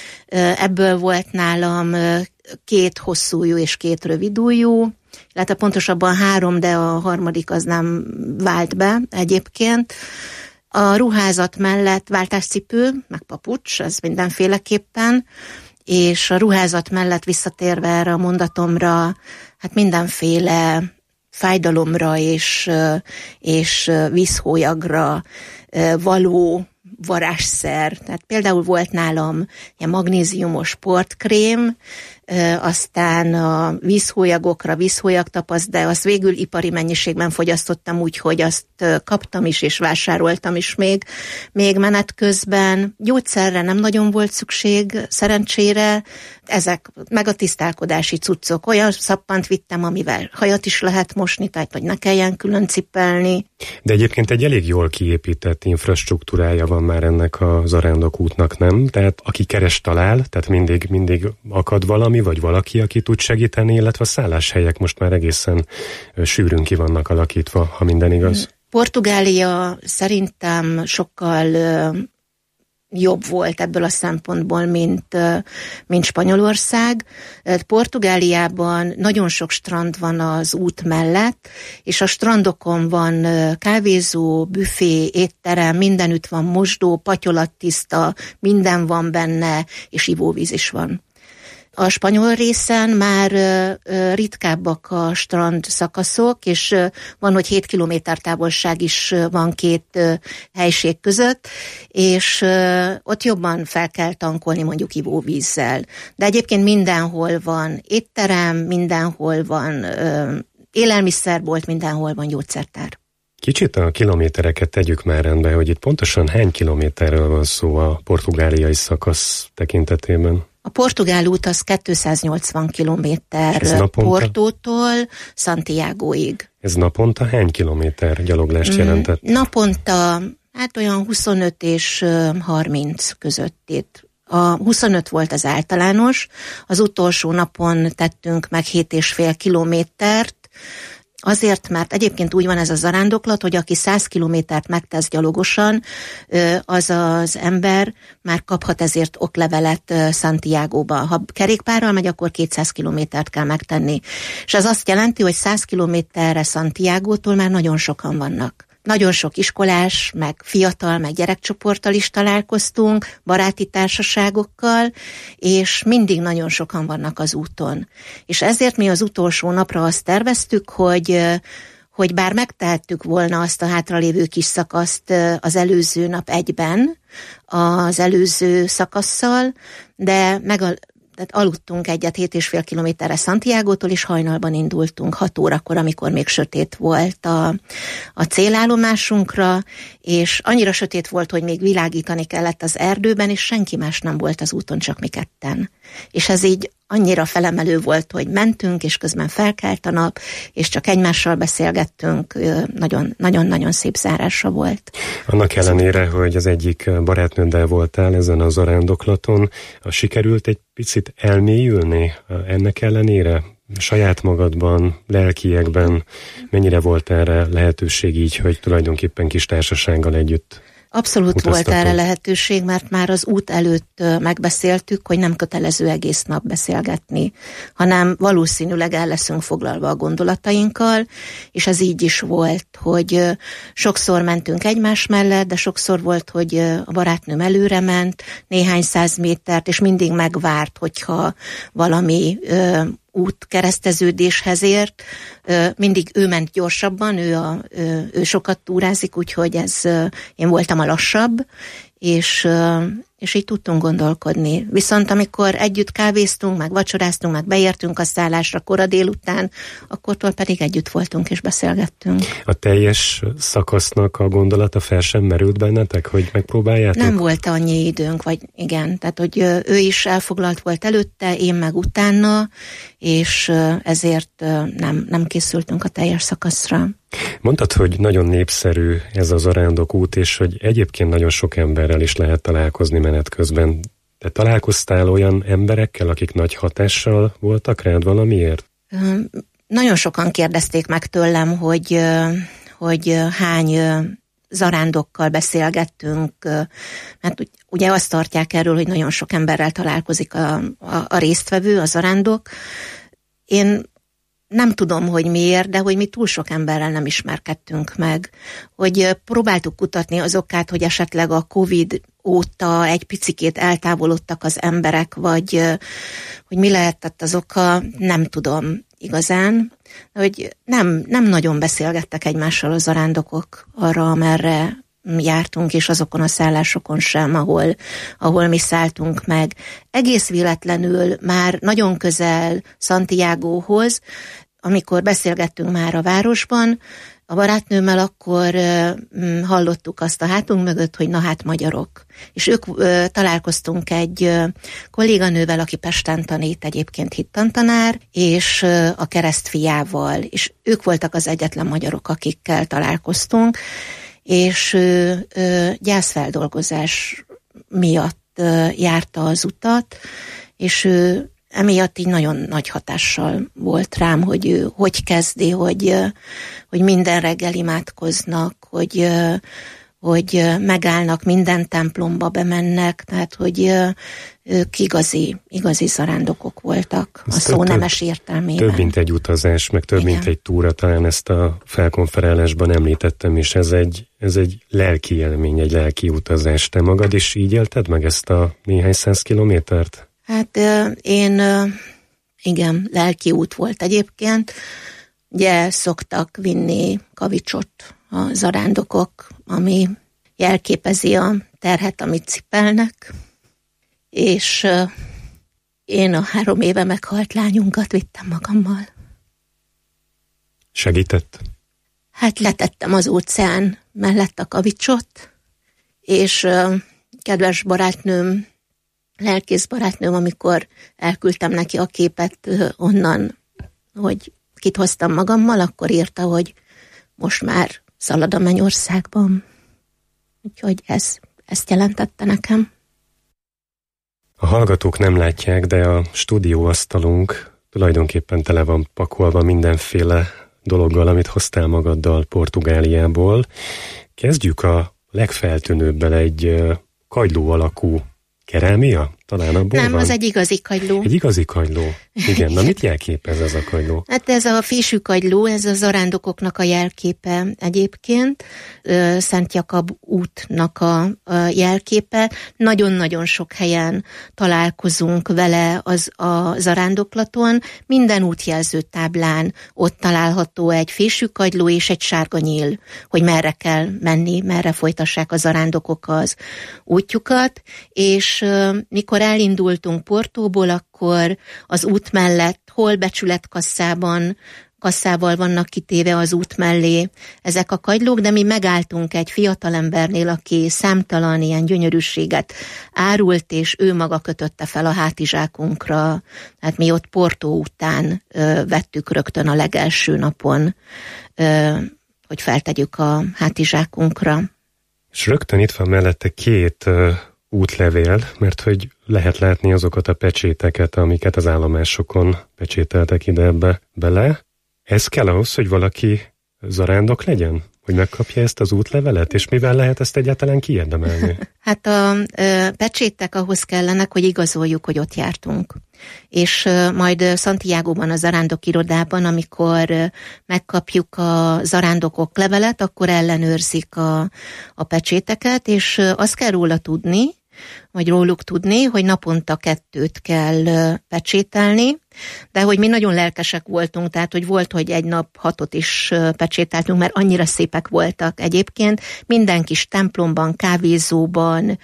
Ebből volt nálam két hosszújú és két rövidújú, illetve pontosabban három, de a harmadik az nem vált be egyébként. A ruházat mellett váltáscipő, meg papucs, ez mindenféleképpen, és a ruházat mellett visszatérve erre a mondatomra, hát mindenféle fájdalomra és, és vízhólyagra való varázsszer. Tehát például volt nálam ilyen magnéziumos sportkrém, aztán a vízhólyagokra vízhólyagtapaszt, de azt végül ipari mennyiségben fogyasztottam, úgyhogy azt kaptam is, és vásároltam is még, még menet közben. Gyógyszerre nem nagyon volt szükség, szerencsére. Ezek meg a tisztálkodási cuccok. Olyan szappant vittem, amivel hajat is lehet mosni, tehát hogy ne kelljen külön cipelni. De egyébként egy elég jól kiépített infrastruktúrája van már ennek a zarándokútnak, nem? Tehát aki keres, talál, tehát mindig, mindig akad valami, vagy valaki, aki tud segíteni, illetve a szálláshelyek most már egészen sűrűn ki vannak alakítva, ha minden igaz. Portugália szerintem sokkal jobb volt ebből a szempontból, mint, mint Spanyolország. Portugáliában nagyon sok strand van az út mellett, és a strandokon van kávézó, büfé, étterem, mindenütt van mosdó, patyolattiszta, minden van benne, és ivóvíz is van. A spanyol részen már ritkábbak a strand szakaszok, és van, hogy hét kilométer távolság is van két helység között, és ott jobban fel kell tankolni mondjuk ivóvízzel. De egyébként mindenhol van étterem, mindenhol van élelmiszerbolt, mindenhol van gyógyszertár. Kicsit a kilométereket tegyük már rendbe, hogy itt pontosan hány kilométerről van szó a portugáliai szakasz tekintetében? A portugál út az kétszáznyolcvan kilométer Portótól Santiagoig. Ez naponta hány kilométer gyaloglást mm, jelentett? Naponta hát olyan huszonöt és harminc között itt. A huszonöt volt az általános, az utolsó napon tettünk meg hét és fél kilométert, azért, mert egyébként úgy van ez a zarándoklat, hogy aki száz kilométert megtesz gyalogosan, az az ember már kaphat ezért oklevelet Santiagóba. Ha kerékpárral megy, akkor kétszáz kilométert kell megtenni. És ez azt jelenti, hogy száz kilométerre Santiagótól már nagyon sokan vannak. nagyon sok iskolás, meg fiatal, meg gyerekcsoporttal is találkoztunk, baráti társaságokkal, és mindig nagyon sokan vannak az úton. És ezért mi az utolsó napra azt terveztük, hogy hogy bár megtehettük volna azt a hátralévő kis szakaszt az előző nap egyben, az előző szakasszal, de meg a Tehát aludtunk egyet hét és fél kilométerre Santiagótól, és hajnalban indultunk hat órakor, amikor még sötét volt a, a célállomásunkra, és annyira sötét volt, hogy még világítani kellett az erdőben, és senki más nem volt az úton, csak mi ketten. És ez így annyira felemelő volt, hogy mentünk, és közben felkelt a nap, és csak egymással beszélgettünk, nagyon-nagyon szép zárása volt. Annak ellenére, hogy az egyik barátnőddel voltál ezen az zarándoklaton, sikerült egy picit elmélyülni ennek ellenére? Saját magadban, lelkiekben mennyire volt erre lehetőség így, hogy tulajdonképpen kis társasággal együtt Abszolút volt erre lehetőség, mert már az út előtt megbeszéltük, hogy nem kötelező egész nap beszélgetni, hanem valószínűleg el leszünk foglalva a gondolatainkkal, és ez így is volt, hogy sokszor mentünk egymás mellett, de sokszor volt, hogy a barátnőm előre ment néhány száz métert, és mindig megvárt, hogyha valami útkereszteződéshez ért, mindig ő ment gyorsabban, ő, a, ő sokat túrázik, úgyhogy ez, én voltam a lassabb, és, és így tudtunk gondolkodni. Viszont amikor együtt kávéztunk, meg vacsoráztunk, meg beértünk a szállásra kora délután, akkortól pedig együtt voltunk és beszélgettünk. A teljes szakasznak a gondolata fel sem merült bennetek, hogy megpróbáljátok? Nem volt annyi időnk, vagy igen, tehát hogy ő is elfoglalt volt előtte, én meg utána, és ezért nem, nem készültünk a teljes szakaszra. Mondtad, hogy nagyon népszerű ez az zarándokút, és hogy egyébként nagyon sok emberrel is lehet találkozni menet közben. Te találkoztál olyan emberekkel, akik nagy hatással voltak rád valamiért? Nagyon sokan kérdezték meg tőlem, hogy, hogy hány zarándokkal beszélgettünk, mert ugye azt tartják erről, hogy nagyon sok emberrel találkozik a, a, a résztvevő, a zarándok. Én nem tudom, hogy miért, de hogy mi túl sok emberrel nem ismerkedtünk meg. Hogy próbáltuk kutatni az okát, hogy esetleg a Covid óta egy picikét eltávolodtak az emberek, vagy hogy mi lehetett az oka, nem tudom igazán. Hogy nem, nem nagyon beszélgettek egymással a zarándokok arra, amerre jártunk, és azokon a szállásokon sem, ahol, ahol mi szálltunk meg. Egész véletlenül már nagyon közel Santiagóhoz, amikor beszélgettünk már a városban, a barátnőmmel, akkor uh, hallottuk azt a hátunk mögött, hogy na hát magyarok. És ők uh, találkoztunk egy uh, kolléganővel, aki Pesten tanít, egyébként hittantanár, és uh, a keresztfiával, és ők voltak az egyetlen magyarok, akikkel találkoztunk, és uh, uh, gyászfeldolgozás miatt uh, járta az utat, és ő uh, emiatt így nagyon nagy hatással volt rám, hogy ő hogy kezdi, hogy, hogy minden reggel imádkoznak, hogy, hogy megállnak, minden templomba bemennek, tehát hogy ők igazi, igazi zarándokok voltak a szó nemes értelmében. Több mint egy utazás, meg több Igen. mint egy túra, talán ezt a felkonferálásban említettem, és ez egy, ez egy lelki élmény, egy lelki utazás. Te magad is így élted meg ezt a néhány száz kilométert? Hát én, igen, lelki út volt egyébként. Ugye szoktak vinni kavicsot a zarándokok, ami jelképezi a terhet, amit cipelnek. És én a három éve meghalt lányunkat vittem magammal. Segített? Hát letettem az óceán mellett a kavicsot, és kedves barátnőm, lelkész barátnőm, amikor elküldtem neki a képet onnan, hogy kit hoztam magammal, akkor írta, hogy most már szalad a mennyországban. Úgyhogy ez, ezt jelentette nekem. A hallgatók nem látják, de a stúdióasztalunk tulajdonképpen tele van pakolva mindenféle dologgal, amit hoztál magaddal Portugáliából. Kezdjük a legfeltűnőbbel, egy kagyló alakú kerámia? Talán abból Nem, van? az egy igazi kagyló. Egy igazi kagyló. Igen, na mit jelképez ez a kagyló? Hát ez a fésű kagyló, ez a zarándokoknak a jelképe egyébként, Szent Jakab útnak a, a jelképe. Nagyon-nagyon sok helyen találkozunk vele az a zarándoklaton. Minden útjelző táblán ott található egy fésű kagyló és egy sárga nyíl, hogy merre kell menni, merre folytassák a zarándokok az útjukat, és mikor elindultunk Portóból, akkor az út mellett, hol becsületkasszában, kasszával vannak kitéve az út mellé ezek a kagylók, de mi megálltunk egy fiatalembernél, aki számtalan ilyen gyönyörűséget árult, és ő maga kötötte fel a hátizsákunkra. Tehát mi ott Portó után ö, vettük rögtön a legelső napon, ö, hogy feltegyük a hátizsákunkra. És rögtön itt van mellette két ö, útlevél, mert hogy lehet látni azokat a pecséteket, amiket az állomásokon pecsételtek ide ebbe bele. Ez kell ahhoz, hogy valaki zarándok legyen? Hogy megkapja ezt az útlevelet? És mivel lehet ezt egyáltalán kiérdemelni? Hát a ö, pecsétek ahhoz kellenek, hogy igazoljuk, hogy ott jártunk. És ö, majd Santiagoban, a zarándok irodában, amikor ö, megkapjuk a zarándokok levelet, akkor ellenőrzik a, a pecséteket, és ö, azt kell róla tudni, vagy róluk tudni, hogy naponta kettőt kell pecsételni, de hogy mi nagyon lelkesek voltunk, tehát hogy volt, hogy egy nap hatot is pecsételtünk, mert annyira szépek voltak egyébként. Minden kis templomban, kávézóban,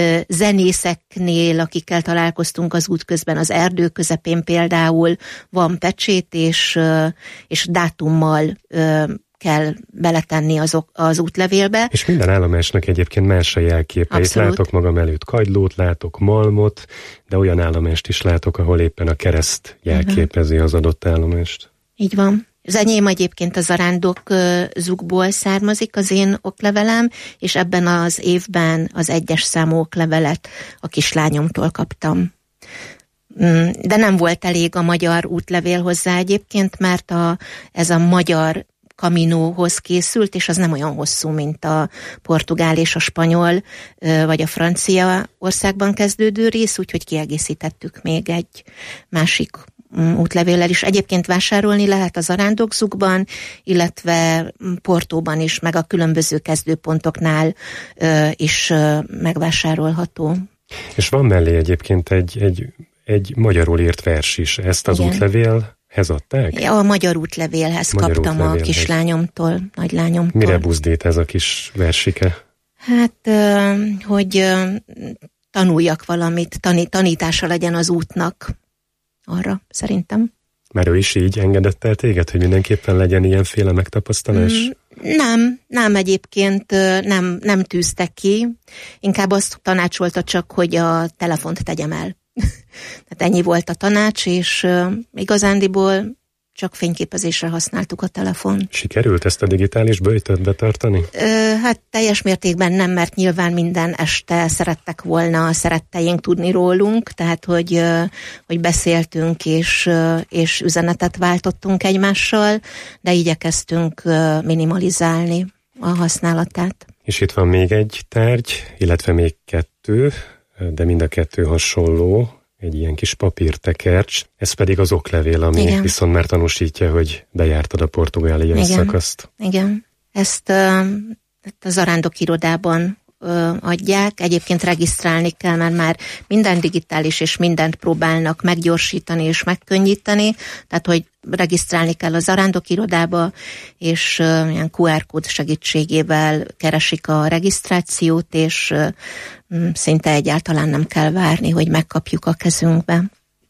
zenészeknél, akikkel találkoztunk az út közben, az erdő közepén például van pecsét, és, és dátummal kell beletenni azok, az útlevélbe. És minden állomásnak egyébként más a jelképe. Itt látok magam előtt kagylót, látok malmot, de olyan állomást is látok, ahol éppen a kereszt jelképezi az adott állomást. Így van. Az enyém egyébként a zarándok zugból származik, az én oklevelem, és ebben az évben az egyes számú oklevelet a kislányomtól kaptam. De nem volt elég a magyar útlevél hozzá egyébként, mert a, ez a magyar Caminóhoz készült, és az nem olyan hosszú, mint a portugál és a spanyol, vagy a francia országban kezdődő rész, úgyhogy kiegészítettük még egy másik útlevéllel is. Egyébként vásárolni lehet az zarándokzugban, illetve Portóban is, meg a különböző kezdőpontoknál is megvásárolható. És van mellé egyébként egy, egy, egy magyarul írt vers is. Ezt az Igen. útlevél hez adták? A magyar útlevélhez magyar kaptam útlevélhez. A kislányomtól, nagylányomtól. Mire buzdít ez a kis versike? Hát, hogy tanuljak valamit, tanítása legyen az útnak. Arra, szerintem. Mert ő is így engedett el téged, hogy mindenképpen legyen ilyenféle megtapasztalás? Mm, nem, nem egyébként nem, nem tűzte ki. Inkább azt tanácsolta csak, hogy a telefont tegyem el. Tehát ennyi volt a tanács, és uh, igazándiból csak fényképezésre használtuk a telefon. Sikerült ezt a digitális böjtöt betartani? Uh, hát teljes mértékben nem, mert nyilván minden este szerettek volna a szeretteink tudni rólunk, tehát hogy, uh, hogy beszéltünk és, uh, és üzenetet váltottunk egymással, de igyekeztünk uh, minimalizálni a használatát. És itt van még egy tárgy, illetve még kettő, de mind a kettő hasonló, egy ilyen kis papírtekercs, ez pedig az oklevél, ami Igen. viszont már tanúsítja, hogy bejártad a portugáliai szakaszt. Igen, ezt uh, a zarándok irodában uh, adják, egyébként regisztrálni kell, mert már minden digitális és mindent próbálnak meggyorsítani és megkönnyíteni, tehát hogy regisztrálni kell a zarándok irodába, és uh, ilyen kú er kód segítségével keresik a regisztrációt, és uh, szinte egyáltalán nem kell várni, hogy megkapjuk a kezünkbe.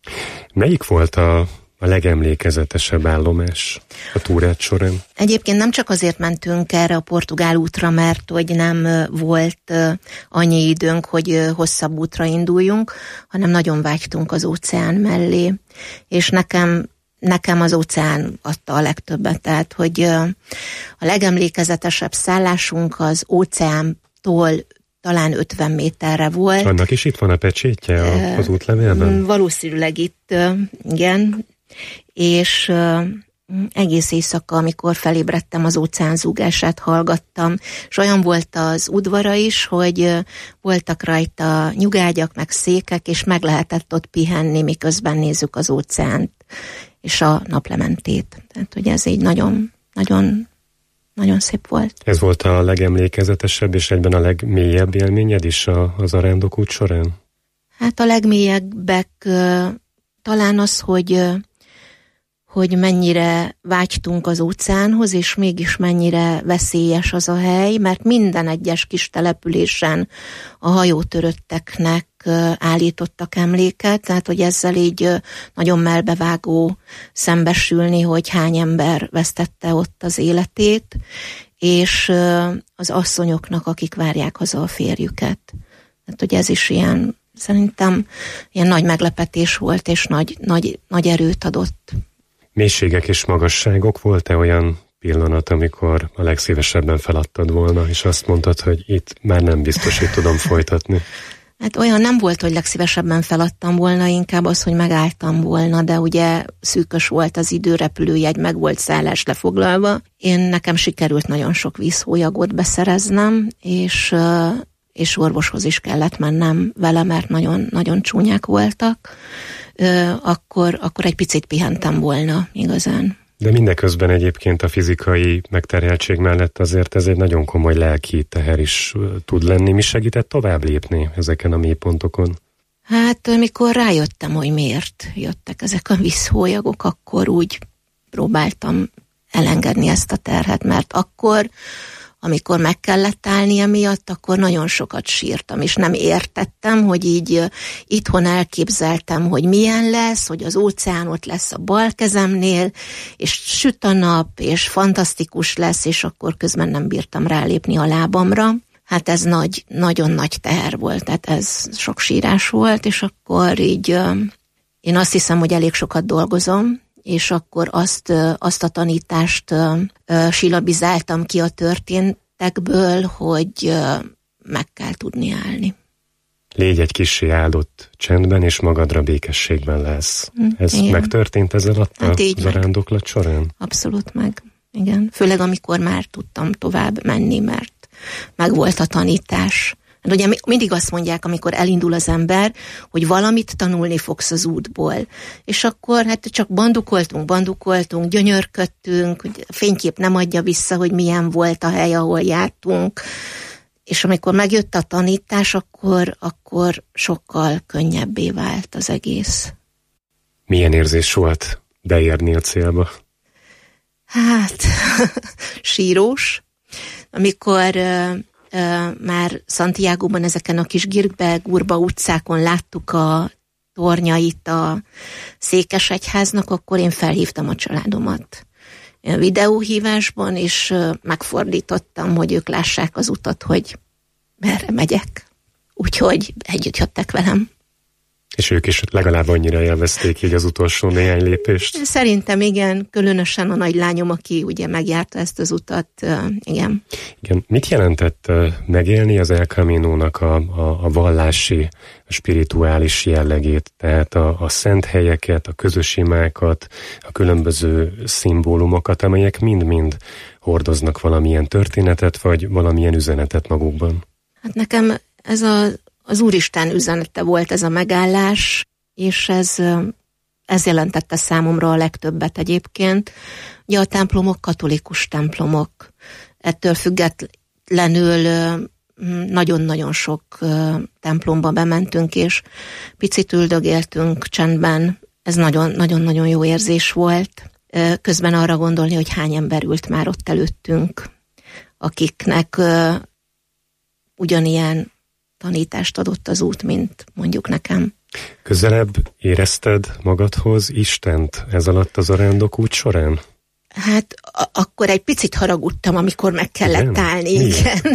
Melyik volt a, a legemlékezetesebb állomás a túrát során? Egyébként nem csak azért mentünk erre a portugál útra, mert hogy nem volt annyi időnk, hogy hosszabb útra induljunk, hanem nagyon vágytunk az óceán mellé. És nekem Nekem az óceán adta a legtöbbet, tehát hogy a legemlékezetesebb szállásunk az óceántól talán ötven méterre volt. Annak is itt van a pecsétje az útlevélben? Valószínűleg itt, igen. És egész éjszaka, amikor felébredtem, az óceán zúgását hallgattam, és olyan volt az udvara is, hogy voltak rajta nyugágyak, meg székek, és meg lehetett ott pihenni, miközben nézzük az óceánt, és a naplementét. Tehát, hogy ez így nagyon, nagyon, nagyon szép volt. Ez volt a legemlékezetesebb, és egyben a legmélyebb élményed is a, az arándokút során? Hát a legmélyebbek talán az, hogy hogy mennyire vágytunk az óceánhoz, és mégis mennyire veszélyes az a hely, mert minden egyes kis településen a hajótörötteknek állítottak emléket, tehát hogy ezzel így nagyon melbevágó szembesülni, hogy hány ember vesztette ott az életét, és az asszonyoknak, akik várják haza a férjüket. Tehát hogy ez is ilyen, szerintem ilyen nagy meglepetés volt, és nagy, nagy, nagy erőt adott. Mélységek és magasságok, volt-e olyan pillanat, amikor a legszívesebben feladtad volna, és azt mondtad, hogy itt már nem biztos, hogy tudom folytatni? Hát olyan nem volt, hogy legszívesebben feladtam volna, inkább az, hogy megálltam volna, de ugye szűkös volt az idő, repülőjegy, meg volt szállás lefoglalva. Én nekem sikerült nagyon sok vízhólyagot beszereznem, és, és orvoshoz is kellett mennem vele, mert nagyon, nagyon csúnyák voltak. Akkor, akkor egy picit pihentem volna igazán. De mindeközben egyébként a fizikai megterheltség mellett azért ez egy nagyon komoly lelki teher is tud lenni. Mi segített tovább lépni ezeken a mélypontokon? Hát amikor rájöttem, hogy miért jöttek ezek a vízhólyagok, akkor úgy próbáltam elengedni ezt a terhet, mert akkor, amikor meg kellett állni emiatt, akkor nagyon sokat sírtam, és nem értettem, hogy így itthon elképzeltem, hogy milyen lesz, hogy az óceán ott lesz a bal kezemnél, és süt a nap, és fantasztikus lesz, és akkor közben nem bírtam rálépni a lábamra. Hát ez nagy, nagyon nagy teher volt, tehát ez sok sírás volt, és akkor így én azt hiszem, hogy elég sokat dolgozom, és akkor azt, azt a tanítást silabizáltam ki a történetekből, hogy meg kell tudni állni. Légy egy kissé áldott csendben, és magadra békességben lesz. Ez igen. Megtörtént ez alatt hát a zarándoklat során? Abszolút meg, igen. Főleg amikor már tudtam tovább menni, mert megvolt a tanítás. De ugye mindig azt mondják, amikor elindul az ember, hogy valamit tanulni fogsz az útból. És akkor hát csak bandukoltunk, bandukoltunk, gyönyörködtünk, hogy a fénykép nem adja vissza, hogy milyen volt a hely, ahol jártunk. És amikor megjött a tanítás, akkor, akkor sokkal könnyebbé vált az egész. Milyen érzés volt beérni a célba? Hát, sírós. Amikor... Uh, már Santiagoban ezeken a kis Girkbe, Gurba utcákon láttuk a tornyait a székesegyháznak, akkor én felhívtam a családomat a videóhívásban, és uh, megfordítottam, hogy ők lássák az utat, hogy merre megyek. Úgyhogy együtt jöttek velem. És ők is legalább annyira élvezték így az utolsó néhány lépést? Szerintem igen, különösen a nagylányom, aki ugye megjárta ezt az utat, igen. Igen. Mit jelentett megélni az El Camino-nak a, a, a vallási, a spirituális jellegét, tehát a, a szent helyeket, a közös imákat, a különböző szimbólumokat, amelyek mind-mind hordoznak valamilyen történetet, vagy valamilyen üzenetet magukban? Hát nekem ez a Az Úristen üzenete volt ez a megállás, és ez, ez jelentette számomra a legtöbbet egyébként. Ugye a templomok katolikus templomok. Ettől függetlenül nagyon-nagyon sok templomba bementünk, és picit üldögéltünk csendben. Ez nagyon-nagyon jó érzés volt. Közben arra gondolni, hogy hány ember ült már ott előttünk, akiknek ugyanilyen tanítást adott az út, mint mondjuk nekem. Közelebb érezted magadhoz Istent ez alatt az arándokút során? Hát a- akkor egy picit haragudtam, amikor meg kellett igen? állni. Igen.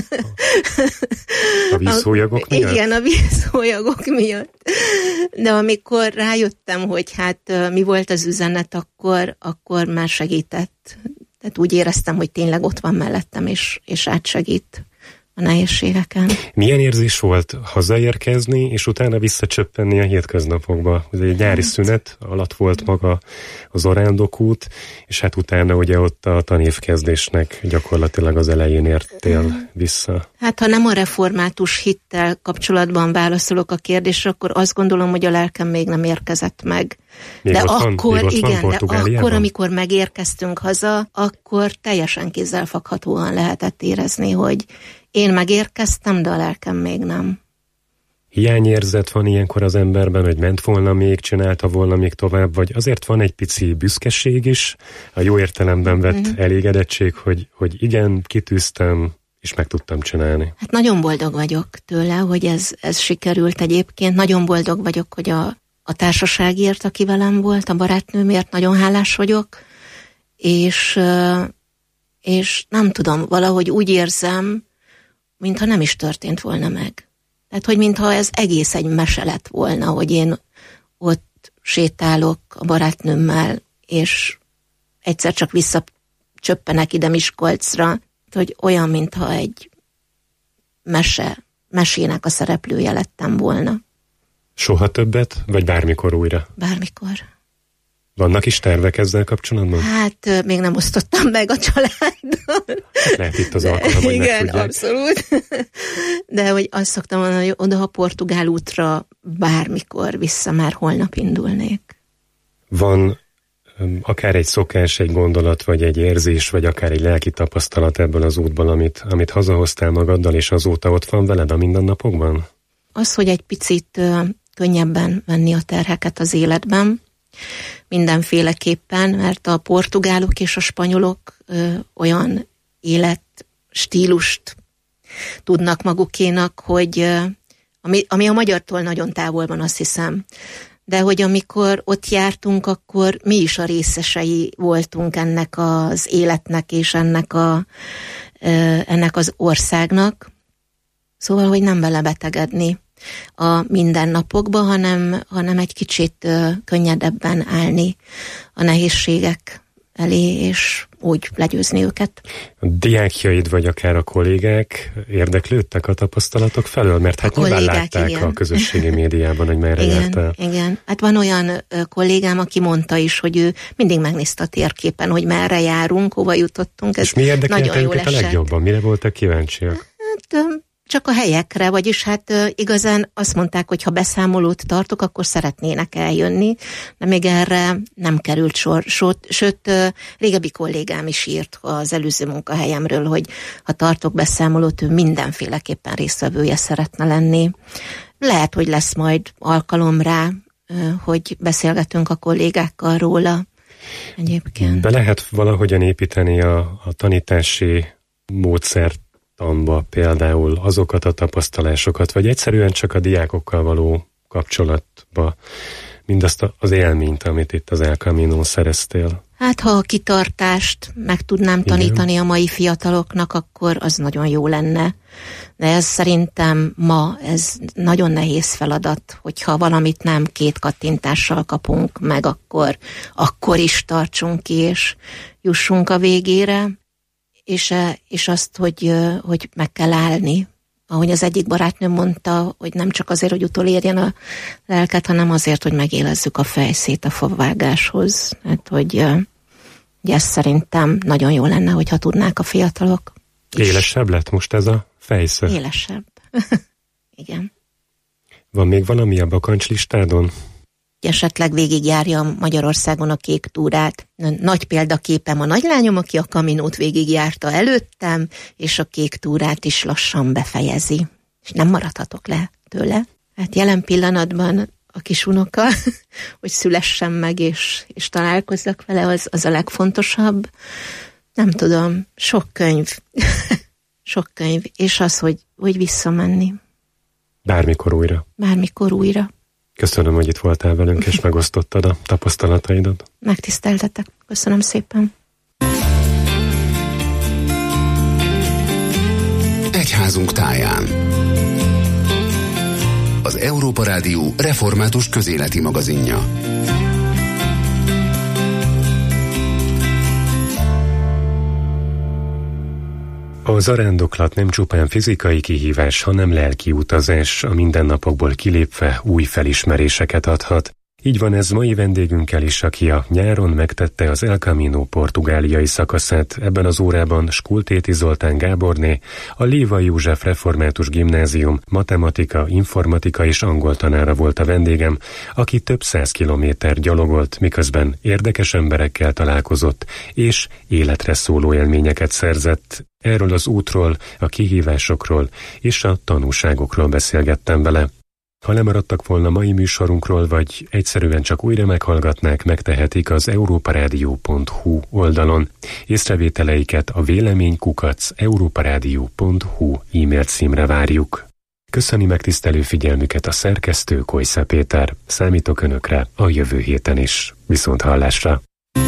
A vízhólyagok miatt? Igen, a vízhólyagok miatt. De amikor rájöttem, hogy hát mi volt az üzenet, akkor, akkor már segített. Tehát úgy éreztem, hogy tényleg ott van mellettem, és, és átsegít. a nehézségeken. Milyen érzés volt hazaérkezni, és utána visszacsöppenni a hétköznapokba? Ez egy nyári szünet alatt volt maga az Zarándokút, és hát utána ugye ott a tanévkezdésnek gyakorlatilag az elején értél vissza. Hát ha nem a református hittel kapcsolatban válaszolok a kérdésre, akkor azt gondolom, hogy a lelkem még nem érkezett meg. Még de ott akkor, van, igen, van de akkor, amikor megérkeztünk haza, akkor teljesen kézzelfoghatóan lehetett érezni, hogy én megérkeztem, de a lelkem még nem. Hiányérzet van ilyenkor az emberben, hogy ment volna még, csinálta volna még tovább, vagy azért van egy pici büszkeség is, a jó értelemben vett mm-hmm. elégedettség, hogy, hogy igen, kitűztem, és meg tudtam csinálni. Hát nagyon boldog vagyok tőle, hogy ez, ez sikerült egyébként. Nagyon boldog vagyok, hogy a, a társaságért, aki velem volt, a barátnőmért nagyon hálás vagyok, és, és nem tudom, valahogy úgy érzem, mintha nem is történt volna meg. Tehát, hogy mintha ez egész egy mese lett volna, hogy én ott sétálok a barátnőmmel, és egyszer csak visszacsöppenek ide Miskolcra, hogy olyan, mintha egy mese, mesének a szereplője lettem volna. Soha többet, vagy bármikor újra? Bármikor. Vannak is tervek ezzel kapcsolatban? Hát még nem osztottam meg a családdal. Lehet itt az alkalom, hogy igen, megtudják. abszolút. De hogy azt szoktam mondani, hogy oda a portugál útra bármikor vissza, már holnap indulnék. Van akár egy szokás, egy gondolat, vagy egy érzés, vagy akár egy lelki tapasztalat ebből az útból, amit, amit hazahoztál magaddal, és azóta ott van veled a mindennapokban? Az, hogy egy picit uh, könnyebben venni a terheket az életben, mindenféleképpen, mert a portugálok és a spanyolok ö, olyan életstílust tudnak magukénak, hogy ö, ami, ami a magyartól nagyon távol van, azt hiszem, de hogy amikor ott jártunk, akkor mi is a részesei voltunk ennek az életnek és ennek, a, ö, ennek az országnak. Szóval, hogy nem belebetegedni a mindennapokba, hanem, hanem egy kicsit uh, könnyedebben állni a nehézségek elé, és úgy legyőzni őket. A diákjaid, vagy akár a kollégák érdeklődtek a tapasztalatok felől? Mert hát nyilván látták igen. a közösségi médiában, hogy merre igen, jártál. Igen, hát van olyan uh, kollégám, aki mondta is, hogy ő mindig megnézte a térképen, hogy merre járunk, hova jutottunk. Ez és mi érdekelte őket a legjobban? Mire voltak kíváncsiak? Hát... Um, Csak a helyekre, vagyis hát uh, igazán azt mondták, hogy ha beszámolót tartok, akkor szeretnének eljönni, de még erre nem került sor. Sőt, sőt uh, régebbi kollégám is írt az előző munkahelyemről, hogy ha tartok beszámolót, ő mindenféleképpen résztvevője szeretne lenni. Lehet, hogy lesz majd alkalom rá, uh, hogy beszélgetünk a kollégákkal róla egyébként. Be lehet valahogyan építeni a, a tanítási módszert, tanba például azokat a tapasztalásokat, vagy egyszerűen csak a diákokkal való kapcsolatba, mindazt az élményt, amit itt az El Caminón szereztél. Hát, ha a kitartást meg tudnám tanítani igen. a mai fiataloknak, akkor az nagyon jó lenne. De ez szerintem ma ez nagyon nehéz feladat, hogyha valamit nem két kattintással kapunk meg, akkor, akkor is tartsunk ki, és jussunk a végére. És, és azt, hogy, hogy meg kell állni. Ahogy az egyik barátnőm mondta, hogy nem csak azért, hogy utolérjen a lelket, hanem azért, hogy megélezzük a fejszét a favágáshoz. Hát, hogy, hogy ez szerintem nagyon jó lenne, hogyha tudnák a fiatalok. Élesebb lett most ez a fejsze? Élesebb. Igen. Van még valami a bakancslistádon? Esetleg végigjárja Magyarországon a kék túrát. Nagy példaképem a nagylányom, aki a Caminót végigjárta előttem, és a kék túrát is lassan befejezi. És nem maradhatok le tőle. Hát jelen pillanatban a kis unoka, hogy szülessen meg, és, és találkozzak vele, az, az a legfontosabb. Nem tudom, sok könyv. sok könyv, és az, hogy, hogy visszamenni. Bármikor újra. Bármikor újra. Köszönöm, hogy itt voltál velünk, és megosztottad a tapasztalataidat. Megtiszteltetek. Köszönöm szépen. Egyházunk táján. Az Európa Rádió református közéleti magazinja. A zarándoklat nem csupán fizikai kihívás, hanem lelki utazás, a mindennapokból kilépve új felismeréseket adhat. Így van ez mai vendégünkkel is, aki a nyáron megtette az El Camino portugáliai szakaszát. Ebben az órában Skultéti Zoltán Gáborné, a Lévai József Református Gimnázium matematika, informatika és angol tanára volt a vendégem, aki több száz kilométer gyalogolt, miközben érdekes emberekkel találkozott, és életre szóló élményeket szerzett. Erről az útról, a kihívásokról és a tanúságokról beszélgettem vele. Ha lemaradtak volna mai műsorunkról, vagy egyszerűen csak újra meghallgatnák, megtehetik az európarádió pont hu oldalon. Észrevételeiket a véleménykukac európarádió pont hu e-mail címre várjuk. Köszöni megtisztelő figyelmüket a szerkesztő, Kojsza Péter. Számítok Önökre a jövő héten is. Viszont hallásra!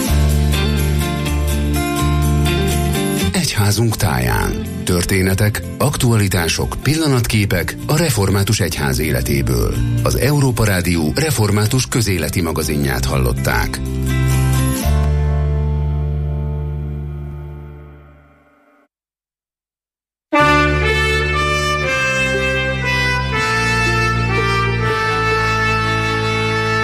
Egyházunk táján. Történetek, aktualitások, pillanatképek a református egyház életéből. Az Európa Rádió református közéleti magazinját hallották.